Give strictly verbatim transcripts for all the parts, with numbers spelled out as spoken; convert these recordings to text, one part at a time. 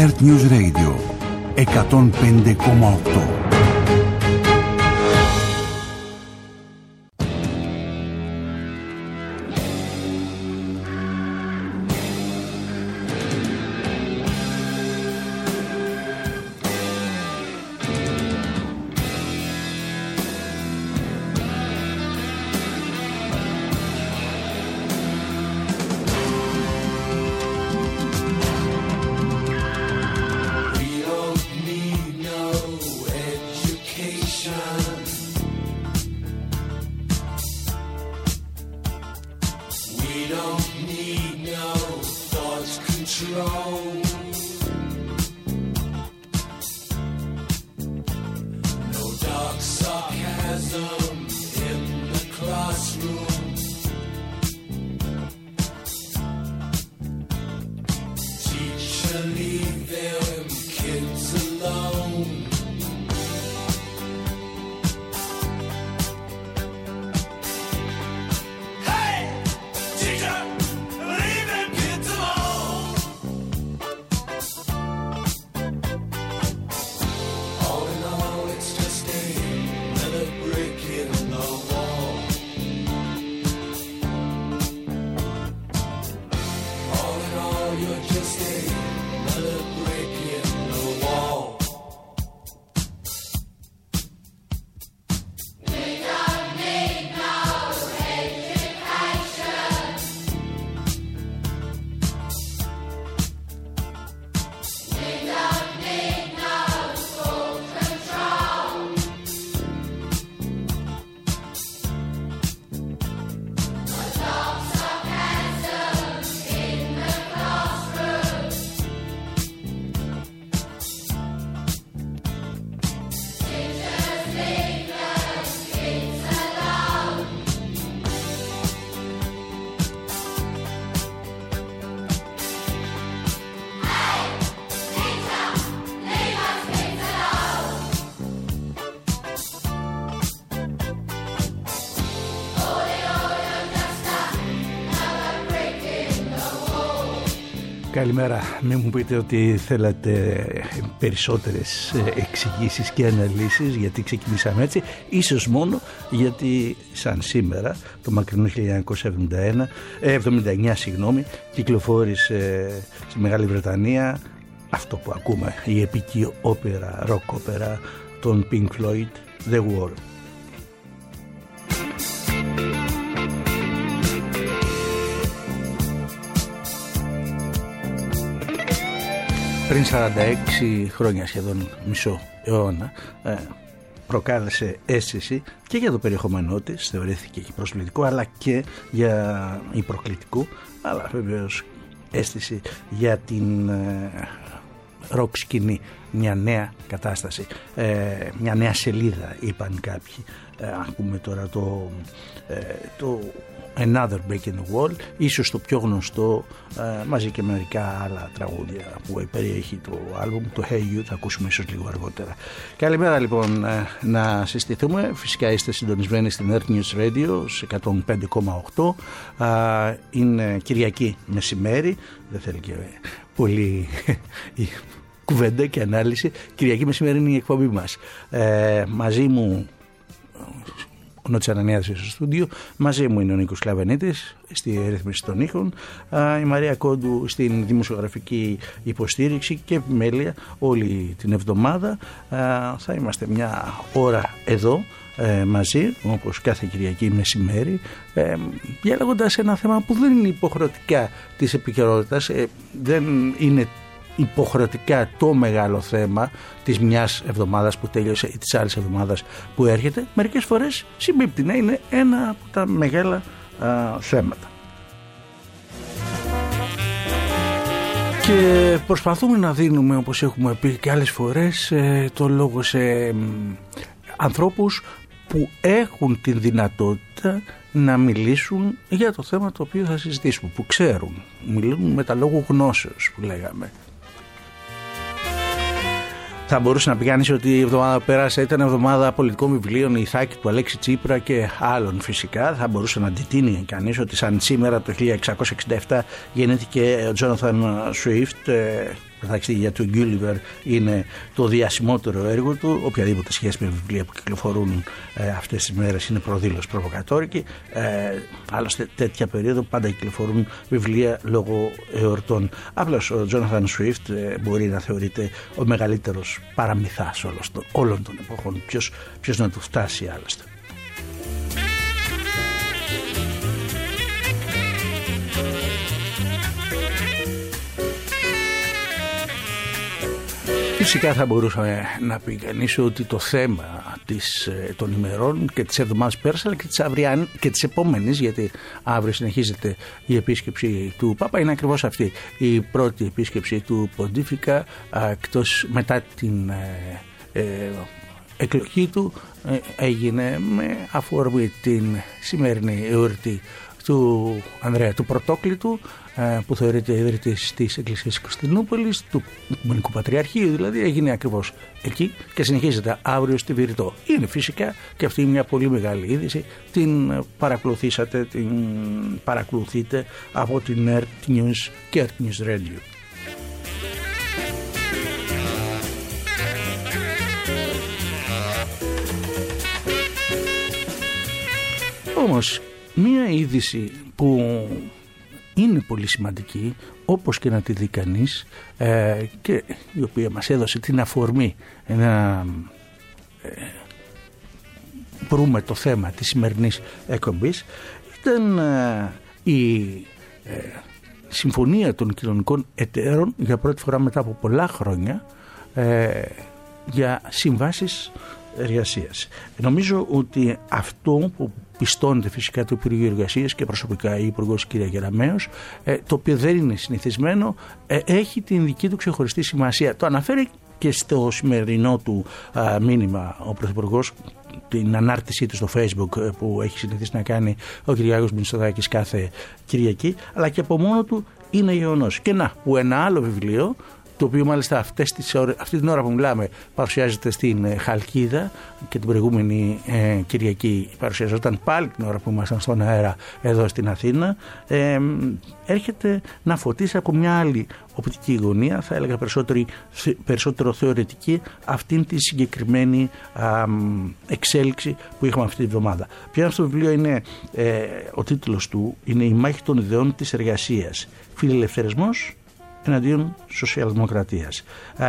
Earth News Radio εκατόν πέντε κόμμα οκτώ. Καλημέρα. Μην μου πείτε ότι θέλατε περισσότερες εξηγήσεις και αναλύσεις γιατί ξεκινήσαμε έτσι. Ίσως μόνο γιατί σαν σήμερα το μακρινό χίλια εννιακόσια εβδομήντα ένα, εβδομήντα εννιά συγγνώμη, κυκλοφόρησε στη Μεγάλη Βρετανία αυτό που ακούμε, η επική όπερα, ροκ όπερα των Pink Floyd, The Wall. Πριν σαράντα έξι χρόνια, σχεδόν μισό αιώνα, προκάλεσε αίσθηση και για το περιεχόμενό της, θεωρήθηκε και προσβλητικό, αλλά και για η προκλητικό, αλλά βεβαίως αίσθηση για την ροκ σκηνή, μια νέα κατάσταση, μια νέα σελίδα είπαν κάποιοι. Ακούμε τώρα το, το Another Break in the Wall, ίσως το πιο γνωστό, μαζί και μερικά άλλα τραγούδια που περιέχει το άλμπουμ, το Hey You, θα ακούσουμε ίσως λίγο αργότερα. Καλημέρα λοιπόν, να συστηθούμε. Φυσικά είστε συντονισμένοι στην Earth News Radio σε εκατόν πέντε κόμμα οκτώ. Είναι Κυριακή μεσημέρι, δεν θέλει και πολύ κουβέντα και ανάλυση. Κυριακή μεσημέρι είναι η εκπομπή μας. Ε, μαζί μου ο Νότης Ανανιάδης στο στούντιο, μαζί μου είναι ο Νίκος Κλαβενίτης στη ρύθμιση των ήχων, η Μαρία Κόντου στην δημοσιογραφική υποστήριξη και επιμέλεια όλη την εβδομάδα. Θα είμαστε μια ώρα εδώ μαζί, όπως κάθε Κυριακή μεσημέρι, διάλεγοντας ένα θέμα που δεν είναι υποχρεωτικά της επικαιρότητας, δεν είναι υποχρεωτικά το μεγάλο θέμα της μιας εβδομάδας που τέλειωσε ή της άλλης εβδομάδας που έρχεται. Μερικές φορές συμπίπτει να είναι ένα από τα μεγάλα α, θέματα. Και προσπαθούμε να δίνουμε, όπως έχουμε πει και άλλες φορές, ε, το λόγο σε ε, ανθρώπους που έχουν την δυνατότητα να μιλήσουν για το θέμα το οποίο θα συζητήσουμε, που ξέρουν, μιλούν με τα λόγου γνώσεως που λέγαμε. Θα μπορούσε να πει κανείς ότι η εβδομάδα που πέρασε ήταν εβδομάδα πολιτικών βιβλίων, η Ιθάκη του Αλέξη Τσίπρα και άλλων φυσικά. Θα μπορούσε να αντιτείνει κανείς ότι σαν σήμερα το χίλια εξακόσια εξήντα επτά γεννήθηκε ο Τζόναθαν Σουίφτ, τα ταξίδια του Γκούλιβερ είναι το διασημότερο έργο του. Οποιαδήποτε σχέση με βιβλία που κυκλοφορούν ε, αυτές τις μέρες είναι προδήλως προβοκατόρικη. Ε, άλλωστε τέτοια περίοδο πάντα κυκλοφορούν βιβλία λόγω εορτών. Απλώς ο Τζόναθαν Σουίφτ ε, μπορεί να θεωρείται ο μεγαλύτερος παραμυθάς όλων των εποχών. Ποιος, ποιος να του φτάσει άλλωστε. Φυσικά θα μπορούσε να πει κανείς ότι το θέμα της, των ημερών και της εβδομάδας πέρασε, αλλά και της, αυριάν, και της επόμενης, γιατί αύριο συνεχίζεται η επίσκεψη του Πάπα, είναι ακριβώς αυτή η πρώτη επίσκεψη του Ποντίφικα εκτός μετά την ε, ε, εκλογή του, ε, έγινε με αφορμή την σημερινή εορτή του Ανδρέα του Πρωτόκλητου, που θεωρείται ιδρυτής της Εκκλησίας της Κωνσταντινούπολης, του Οικουμενικού Πατριαρχείου δηλαδή, έγινε ακριβώς εκεί και συνεχίζεται αύριο στη Βηρητό. Είναι φυσικά και αυτή μια πολύ μεγάλη είδηση, την παρακολουθήσατε, την παρακολουθείτε από την Earth News και Earth News Radio. Όμως μία είδηση που είναι πολύ σημαντική, όπως και να τη δει κανείς, ε, και η οποία μας έδωσε την αφορμή να ε, βρούμε το θέμα της σημερινής εκπομπής, ήταν ε, η ε, συμφωνία των κοινωνικών εταίρων για πρώτη φορά μετά από πολλά χρόνια ε, για συμβάσεις εργασίας. Νομίζω ότι αυτό που πιστώνεται φυσικά το Υπουργείο Εργασίας και προσωπικά η Υπουργός κ. Γεραμέως, το οποίο δεν είναι συνηθισμένο, έχει την δική του ξεχωριστή σημασία. Το αναφέρει και στο σημερινό του α, μήνυμα ο Πρωθυπουργός, την ανάρτησή του στο Facebook που έχει συνηθίσει να κάνει ο Κυριάκος Μητσοτάκης κάθε Κυριακή, αλλά και από μόνο του είναι γεγονός. Και να, που ένα άλλο βιβλίο, το οποίο μάλιστα αυτές τις ώρες, αυτή την ώρα που μιλάμε παρουσιάζεται στην ε, Χαλκίδα και την προηγούμενη ε, Κυριακή παρουσιαζόταν πάλι την ώρα που ήμασταν στον αέρα εδώ στην Αθήνα, ε, έρχεται να φωτίσει από μια άλλη οπτική γωνία, θα έλεγα περισσότερο θεωρητική, αυτήν τη συγκεκριμένη α, εξέλιξη που είχαμε αυτή τη βδομάδα. Πια αυτό το βιβλίο είναι, ε, ο τίτλος του είναι «Η μάχη των ιδεών της εργασίας. Φιλελευθερισμός εναντίον σοσιαλδημοκρατίας».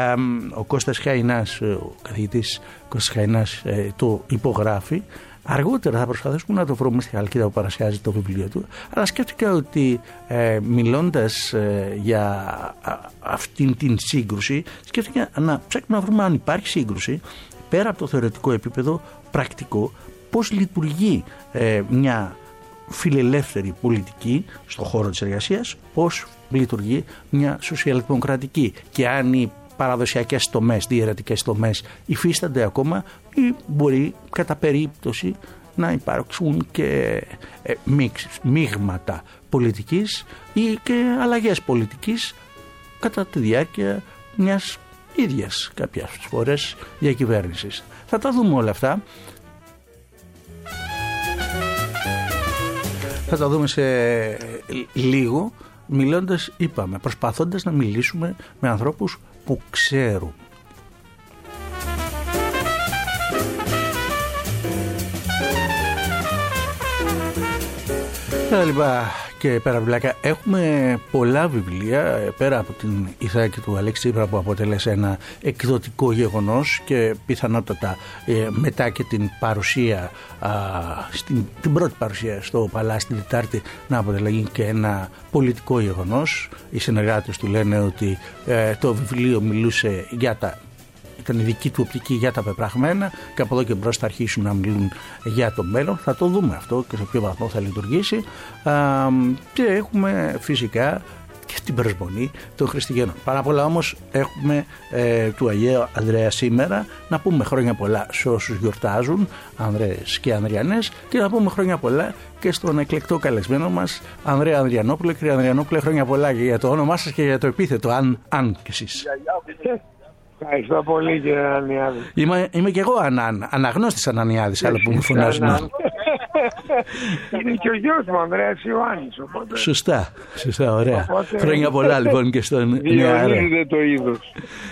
Ο Κώστας Χαϊνάς, ο καθηγητής Κώστας Χαϊνάς το υπογράφει. Αργότερα θα προσπαθήσουμε να το βρούμε στη Χαλκίδα που παρουσιάζει το βιβλίο του, αλλά σκέφτηκα ότι ε, μιλώντας ε, για α, αυτήν την σύγκρουση, σκέφτηκα να ψάχνουμε να βρούμε αν υπάρχει σύγκρουση πέρα από το θεωρητικό επίπεδο πρακτικό, πώς λειτουργεί ε, μια φιλελεύθερη πολιτική στον χώρο της εργασίας, πώς λειτουργεί μια σοσιαλδημοκρατική και αν οι παραδοσιακές τομές, διαιρετικές τομές υφίστανται ακόμα ή μπορεί κατά περίπτωση να υπάρξουν και ε, μίξ, μείγματα πολιτικής ή και αλλαγές πολιτικής κατά τη διάρκεια μιας ίδιας κάποιες φορές διακυβέρνησης. Θα τα δούμε όλα αυτά. Θα τα δούμε σε λίγο, μιλώντας, είπαμε, προσπαθώντας να μιλήσουμε με ανθρώπους που ξέρουν. Λοιπόν, και πέρα από πλάκα, έχουμε πολλά βιβλία πέρα από την Ιθάκη του Αλέξη Τσίπρα που αποτέλεσε ένα εκδοτικό γεγονός και πιθανότατα ε, μετά και την παρουσία α, στην, την πρώτη παρουσία στο Παλάσι την Τετάρτη να αποτελεί και ένα πολιτικό γεγονός. Οι συνεργάτες του λένε ότι ε, το βιβλίο μιλούσε για τα ήταν η δική του οπτική για τα πεπραγμένα και από εδώ και μπρος θα αρχίσουν να μιλούν για το μέλλον. Θα το δούμε αυτό και σε ποιο βαθμό θα λειτουργήσει. Α, και έχουμε φυσικά και την προσμονή των Χριστουγέννων. Πάρα πολλά όμως έχουμε ε, του Αγίου Ανδρέα σήμερα. Να πούμε χρόνια πολλά σε όσους γιορτάζουν, Ανδρέες και Ανδριανές, και να πούμε χρόνια πολλά και στον εκλεκτό καλεσμένο μας Ανδρέα Ανδριανόπουλο. Κύριε Ανδριανόπουλε, χρόνια πολλά και για το όνομά σας και για το επίθετο, αν, αν κι εσείς. Ευχαριστώ πολύ, κύριε Ανανιάδη. Είμαι, είμαι και εγώ ανα, αναγνώστης Ανανιάδης, άλλο που μου φωνάζουν. Είναι και ο γιος μου, Ανδρέας Ιωάννης. Οπότε... Σωστά, σωστά, ωραία. Οπότε... Χρόνια πολλά λοιπόν και στον νεαρό. Διονύζεται το είδος.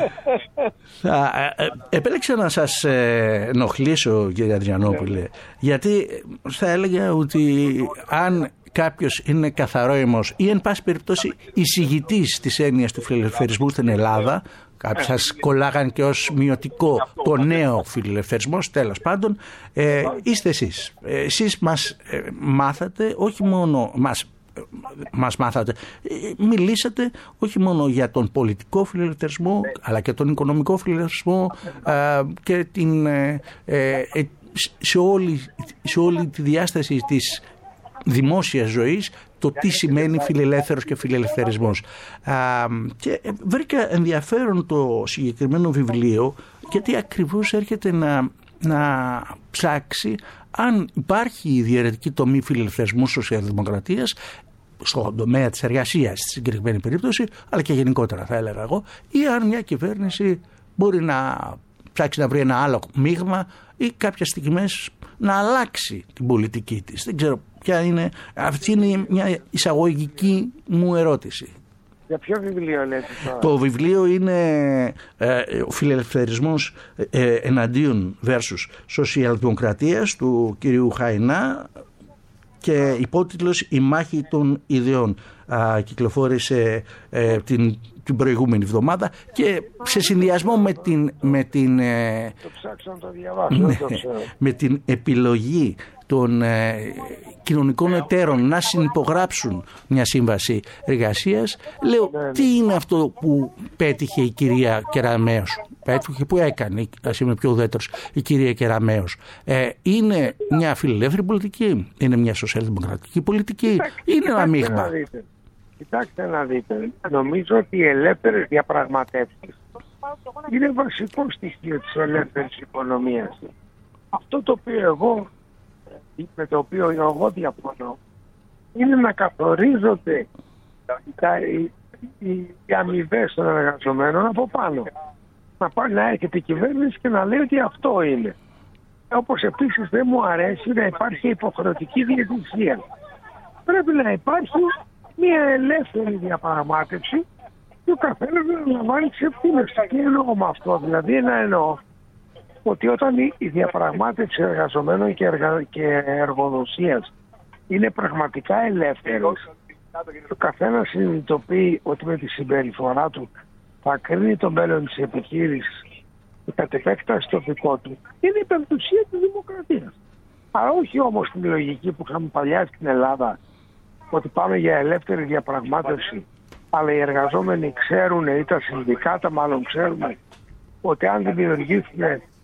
Θα, ε, επέλεξα να σας ε, ενοχλήσω, κύριε Αντριανόπουλε, ναι. γιατί θα έλεγα ότι αν κάποιος είναι καθαρόαιμος ή εν πάση περιπτώσει εισηγητής της έννοιας του φιλελευθερισμού στην Ελλάδα, κάποιοι σας κολλάγαν και ως μειωτικό το νέο φιλελευθερισμός, τέλος πάντων, ε, είστε εσείς. Εσείς μας ε, μάθατε, όχι μόνο μας, ε, μας μάθατε, ε, μιλήσατε όχι μόνο για τον πολιτικό φιλελευθερισμό, αλλά και τον οικονομικό φιλελευθερισμό ε, και την, ε, ε, σε, όλη, σε όλη τη διάσταση της δημόσιας ζωής, το τι σημαίνει φιλελεύθερος και φιλελευθερισμός. Α, και βρήκα ενδιαφέρον το συγκεκριμένο βιβλίο, γιατί ακριβώς έρχεται να, να ψάξει αν υπάρχει διαιρετική τομή φιλελευθερισμού σοσιαλδημοκρατίας στον τομέα της εργασίας στη συγκεκριμένη περίπτωση, αλλά και γενικότερα θα έλεγα εγώ, ή αν μια κυβέρνηση μπορεί να ψάξει να βρει ένα άλλο μείγμα ή κάποιες στιγμές να αλλάξει την πολιτική της. Δεν ξέρω ποια είναι. Αυτή είναι μια εισαγωγική μου ερώτηση. Για ποιο βιβλίο λέτε τώρα? Το βιβλίο είναι ε, ο φιλελευθερισμός ε, εναντίον versus σοσιαλδημοκρατίας του κυρίου Χαϊνά και υπότιτλος «Η μάχη των ιδεών». Α, κυκλοφόρησε ε, την, την προηγούμενη εβδομάδα και σε συνδυασμό με την, με την, ε, το ψάξω να το διαβάσω, ναι, το ξέρω. με την επιλογή των ε, κοινωνικών εταίρων να συνυπογράψουν μια σύμβαση εργασίας, λέω ναι, ναι. τι είναι αυτό που πέτυχε η κυρία Κεραμέως, πέτυχε που έκανε, ας είμαι πιο ουδέτερος, η κυρία Κεραμέως. Ε, είναι μια φιλελεύθερη πολιτική, είναι μια σοσιαλδημοκρατική πολιτική, κοιτάξτε, είναι ένα μείγμα. Κοιτάξτε να δείτε, νομίζω ότι οι ελεύθερες διαπραγματεύσεις είναι βασικό στοιχείο της ελεύθερης οικονομίας. Αυτό το οποίο εγώ, με το οποίο εγώ διαφωνώ, είναι να καθορίζονται τα, οι, οι, οι αμοιβές των εργαζομένων από πάνω. Να πάει να έρχεται η κυβέρνηση και να λέει ότι αυτό είναι. Όπως επίσης δεν μου αρέσει να υπάρχει υποχρεωτική διαιτησία. Πρέπει να υπάρχει μια ελεύθερη διαπραγμάτευση και ο καθένας να λαμβάνει τις ευθύνες του. Τι εννοώ με αυτό? Δηλαδή να εννοώ ότι όταν η διαπραγμάτευση εργαζομένων και, εργα... και εργοδοσίας είναι πραγματικά ελεύθερη, ο καθένας συνειδητοποιεί ότι με τη συμπεριφορά του θα κρίνει το μέλλον της επιχείρησης και κατ' επέκταση το δικό του, είναι η πεμπτουσία της δημοκρατίας. Αλλά όχι όμως την λογική που είχαμε παλιά στην Ελλάδα, ότι πάμε για ελεύθερη διαπραγμάτευση, αλλά οι εργαζόμενοι ξέρουν, ή τα συνδικάτα μάλλον ξέρουν, ότι αν δημιουργήσουν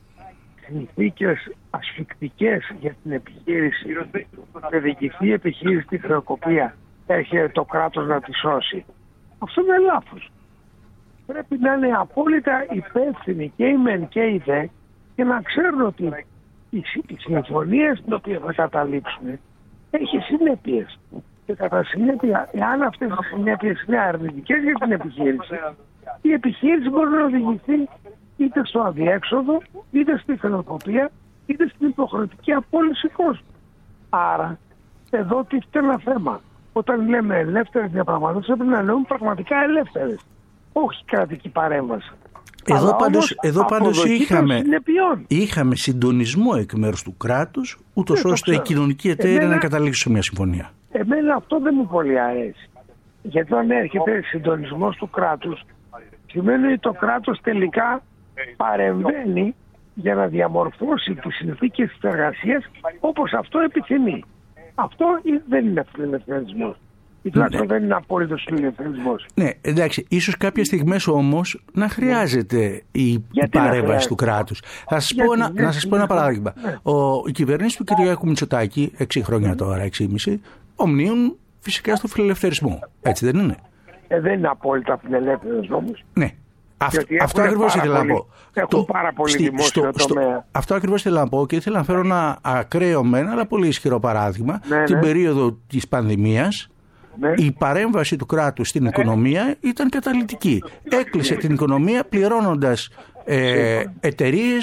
συνθήκες ασφικτικές για την επιχείρηση και διοικηθεί η επιχείρηση στη χρεοκοπία, έρχεται το κράτος να τη σώσει. Αυτό είναι λάθος. Πρέπει να είναι απόλυτα υπεύθυνοι και οι μεν και οι δε και να ξέρουν ότι οι συμφωνίες στην οποία θα καταλήξουν έχει συνέπειες. Και κατά συνέπεια, εάν αυτές οι συνέπειες είναι αρνητικές για την επιχείρηση, η επιχείρηση μπορεί να οδηγηθεί είτε στο αδιέξοδο, είτε στη χρεοκοπία, είτε στην υποχρεωτική απόλυση κόσμου. Άρα, εδώ τίθεται ένα θέμα. Όταν λέμε ελεύθερες διαπραγματεύσεις, πρέπει να λέμε πραγματικά ελεύθερες. Όχι κρατική παρέμβαση. Εδώ πάντως, εδώ πάντως είχαμε, είχαμε συντονισμό εκ μέρους του κράτους, ούτως ώστε οι κοινωνικοί εταίροι εμένα, να καταλήξουν σε μια συμφωνία. Εμένα αυτό δεν μου πολύ αρέσει. Γιατί όταν έρχεται συντονισμός του κράτους, σημαίνει ότι το κράτος τελικά παρεμβαίνει για να διαμορφώσει τις συνθήκες της εργασίας όπως αυτό επιθυμεί. Αυτό δεν είναι φιλελευθερισμός. Ή τουλάχιστον ναι. δεν είναι απόλυτος φιλελευθερισμός. Ναι, εντάξει, ίσως κάποιες στιγμές όμως να χρειάζεται η γιατί παρέμβαση του κράτους. Θα σας πω ένα, να σας πω ένα παράδειγμα. Ναι. Ο, η κυβέρνηση του Κυριάκου Μητσοτάκη, έξι χρόνια τώρα, έξι και μισό, ομνίουν φυσικά στο φιλελευθερισμό. Έτσι δεν είναι? Ε, δεν είναι απόλυτα φιλελεύθερος όμως. Ναι. Αυτό, αυτό ακριβώς ήθελα να πω. Έχουν το, πάρα πολύ στη, δημόσιο στο, τομέα. Στο, αυτό ακριβώς ήθελα να πω και ήθελα να φέρω ένα ακραίο μεν, αλλά πολύ ισχυρό παράδειγμα. Ναι, την ναι. περίοδο της πανδημίας, ναι. η παρέμβαση του κράτους στην οικονομία ήταν καταλυτική. Έκλεισε την οικονομία πληρώνοντας ε, εταιρείες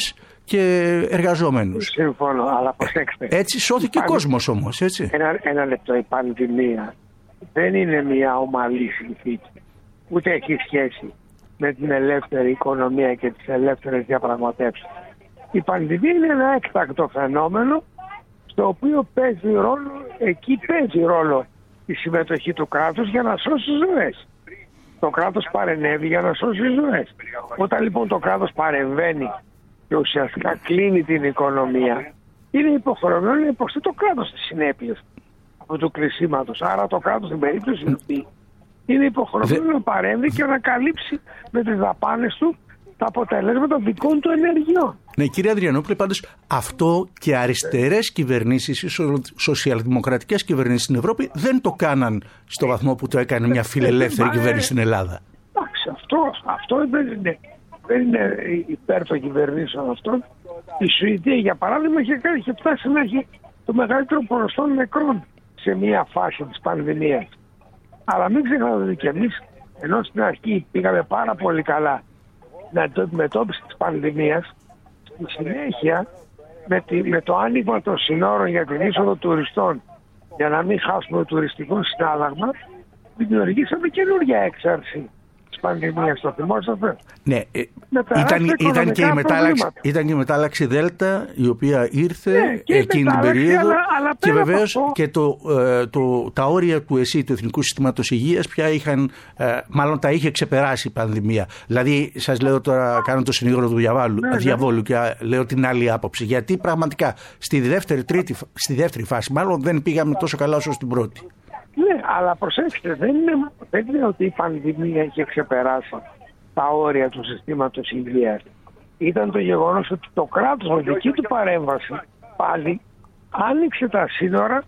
και εργαζόμενους. Συμφωνώ, αλλά προσέξτε. Έτσι σώθηκε ο κόσμος όμως, έτσι. Ένα, ένα λεπτό, η πανδημία δεν είναι μια ομαλή συνθήκη. Ούτε έχει σχέση με την ελεύθερη οικονομία και τις ελεύθερες διαπραγματεύσεις. Η πανδημία είναι ένα έκτακτο φαινόμενο, στο οποίο παίζει ρόλο, εκεί παίζει ρόλο η συμμετοχή του κράτους για να σώσει ζωές. Το κράτος παρενέβη για να σώσει ζωές. Όταν λοιπόν το κράτος παρεμβαίνει και ουσιαστικά κλείνει την οικονομία, είναι υποχρεωμένο να υποστεί το κράτος τις συνέπειες αυτού του κλεισίματος. Άρα το κράτος στην περίπτωση αυτή είναι υποχρεωμένο Δε... να παρέμβει και να καλύψει με τις δαπάνες του τα αποτελέσματα δικών του ενεργειών. Ναι, κύριε Ανδριανόπουλε, πάντως αυτό και αριστερές κυβερνήσεις ή σοσιαλδημοκρατικές κυβερνήσεις στην Ευρώπη δεν το κάναν στο βαθμό που το έκανε μια φιλελεύθερη κυβέρνηση στην Ελλάδα. Εντάξει, αυτό, αυτό δεν είναι, δεν είναι υπέρ των κυβερνήσεων αυτών. Η Σουηδία, για παράδειγμα, είχε, είχε φτάσει να έχει το μεγαλύτερο ποσοστό νεκρών σε μια φάση της πανδημίας. Αλλά μην ξεχνάτε ότι και εμείς, ενώ στην αρχή πήγαμε πάρα πολύ καλά με το αντιμετώπιση της πανδημίας, στη συνέχεια με, τη, με το άνοιγμα των συνόρων για την είσοδο τουριστών, για να μην χάσουμε το τουριστικό συνάλλαγμα, δημιουργήσαμε καινούργια έξαρση της πανδημίας. Το θυμόσαστε? Ναι, ε, ήταν, ήταν, και η μετάλλαξη, ήταν και η μετάλλαξη Δέλτα, η οποία ήρθε ναι, εκείνη την περίοδο, αλλά, αλλά και βεβαίως αυτό... και το, ε, το, τα όρια του ΕΣΥ, του Εθνικού Συστήματος Υγείας, πια είχαν, ε, μάλλον τα είχε ξεπεράσει η πανδημία. Δηλαδή, σας λέω τώρα, κάνω το συνήγορο του διαβόλου, ναι, διαβόλου ναι. και λέω την άλλη άποψη. Γιατί πραγματικά στη δεύτερη, τρίτη, στη δεύτερη φάση, μάλλον δεν πήγαμε τόσο καλά όσο στην πρώτη. Ναι, αλλά προσέξτε, δεν είναι, δεν είναι ότι η πανδημία είχε ξεπεράσει τα όρια του συστήματος υγείας. Ήταν το γεγονός ότι το κράτος με δική του παρέμβαση πάλι άνοιξε τα σύνορα,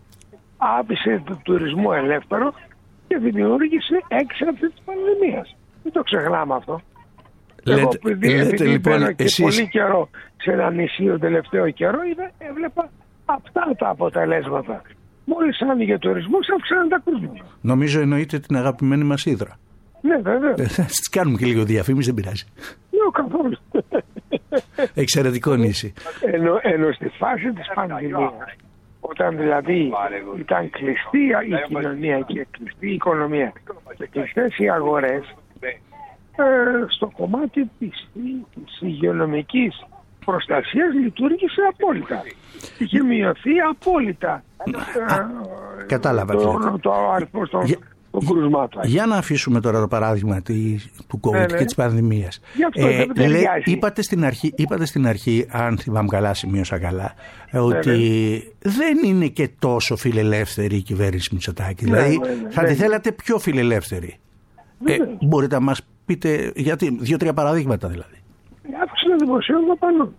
άφησε του τουρισμού ελεύθερο και δημιούργησε έξαρση της πανδημίας. Δεν το ξεχνάμε αυτό. Λέτε, Εγώ επειδή, λέτε, επειδή λοιπόν, και εσείς... πολύ καιρό σε ένα νησί τον τελευταίο καιρό είδα, έβλεπα αυτά τα αποτελέσματα. Μόλις άνοιγε τουρισμός, αυξάνουν τα κρούσματα. Νομίζω εννοείται την αγαπημένη μας Ύδρα. Ναι, βέβαια. Θα τις κάνουμε και λίγο διαφήμιση, δεν πειράζει. Ναι, καθόλου. Εξαιρετικό νησί. Ενώ, ενώ στη φάση της πανδημίας, όταν δηλαδή ήταν κλειστή η κοινωνία και κλειστή η οικονομία και κλειστές οι αγορές, ε, στο κομμάτι της, της υγειονομικής προστασίας λειτουργήσε απόλυτα. Είχε μειωθεί απόλυτα. Α, ε, κατάλαβα. Το, το αριθμό των για, κρουσμάτων. Για να αφήσουμε τώρα το παράδειγμα τη, του COVID ναι, ναι. και της πανδημίας. Ε, λέ, είπατε, στην αρχή, είπατε στην αρχή, αν θυμάμαι καλά, σημείωσα καλά, ότι ναι, ναι. δεν είναι και τόσο φιλελεύθερη η κυβέρνηση Μητσοτάκη. Ναι, δηλαδή ναι, ναι, θα ναι. τη θέλατε πιο φιλελεύθερη. Ναι, ναι. Ε, μπορείτε να μας πείτε γιατί, δύο-τρία παραδείγματα δηλαδή. Η αύξηση των δημοσίων δαπανών.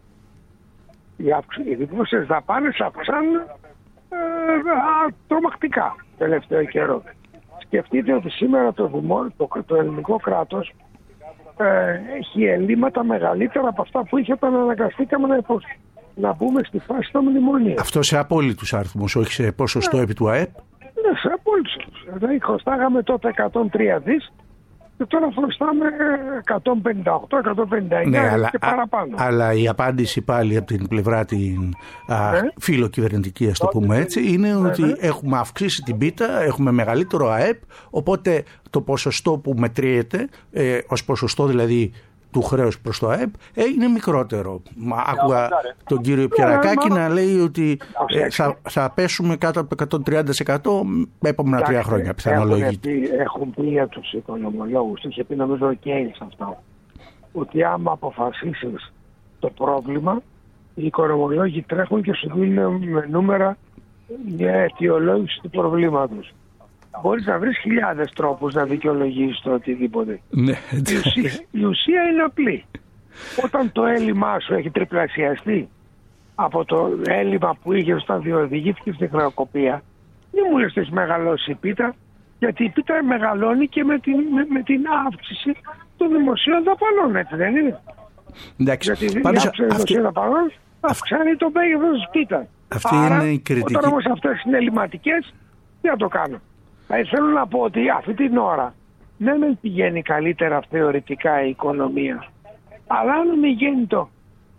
Οι δημόσιες δαπάνες αυξάνουν ε, τρομακτικά τελευταίο καιρό. Σκεφτείτε ότι σήμερα το, δημό, το, το ελληνικό κράτος ε, έχει ελλείμματα μεγαλύτερα από αυτά που είχε όταν αναγκαστήκαμε να, υπο, να μπούμε στη φάση των μνημονίων. Αυτό σε απόλυτους αριθμούς, όχι σε ποσοστό ναι. επί του ΑΕΠ. Ναι, σε απόλυτους. Δηλαδή χρωστάγαμε τότε εκατόν τρία δις και τώρα χρωστάμε εκατόν πενήντα οκτώ εκατόν πενήντα εννιά ναι, και αλλά, παραπάνω. Α, αλλά η απάντηση πάλι από την πλευρά την α, ναι. φιλοκυβερνητική, ας το πούμε έτσι, είναι ναι, ότι ναι. έχουμε αυξήσει την πίτα, έχουμε μεγαλύτερο ΑΕΠ, οπότε το ποσοστό που μετριέται, ε, ως ποσοστό δηλαδή του χρέους προς το ΑΕΠ, ε, είναι μικρότερο. Άκουγα τον κύριο Πιερακάκη να λέει ότι ε, θα, θα πέσουμε κάτω από το εκατόν τριάντα τοις εκατό με επόμενα τρία χρόνια πιθανολογείται. Έχουν πει για τους οικονομολόγους, είχε πει νομίζω ο Κέινς αυτό, ότι άμα αποφασίσεις το πρόβλημα, οι οικονομολόγοι τρέχουν και σου δίνουν με νούμερα μια αιτιολόγηση του προβλήματος. Μπορείς να βρεις χιλιάδες τρόπους να δικαιολογήσεις το οτιδήποτε. Ναι. Η, ουσία, η ουσία είναι απλή. Όταν το έλλειμμά σου έχει τριπλασιαστεί από το έλλειμμα που είχε όταν διοδηγήθηκε στην χρεοκοπία, δεν μου λες ότι έχει μεγαλώσει η πίτα, γιατί η πίτα μεγαλώνει και με την, με, με την αύξηση των δημοσίων δαπανών, έτσι δεν είναι? Εντάξει. Γιατί η αύξηση των δημοσίων δαπανών αυξάνει το μέγεθος της πίτας. Αυτή Άρα, είναι η κριτική. Όταν όμως αυτές είναι ελληματικές, τι να το κάνω? Ε, θέλω να πω ότι αυτή την ώρα δεν με πηγαίνει καλύτερα θεωρητικά η οικονομία. Αλλά αν μην γίνει το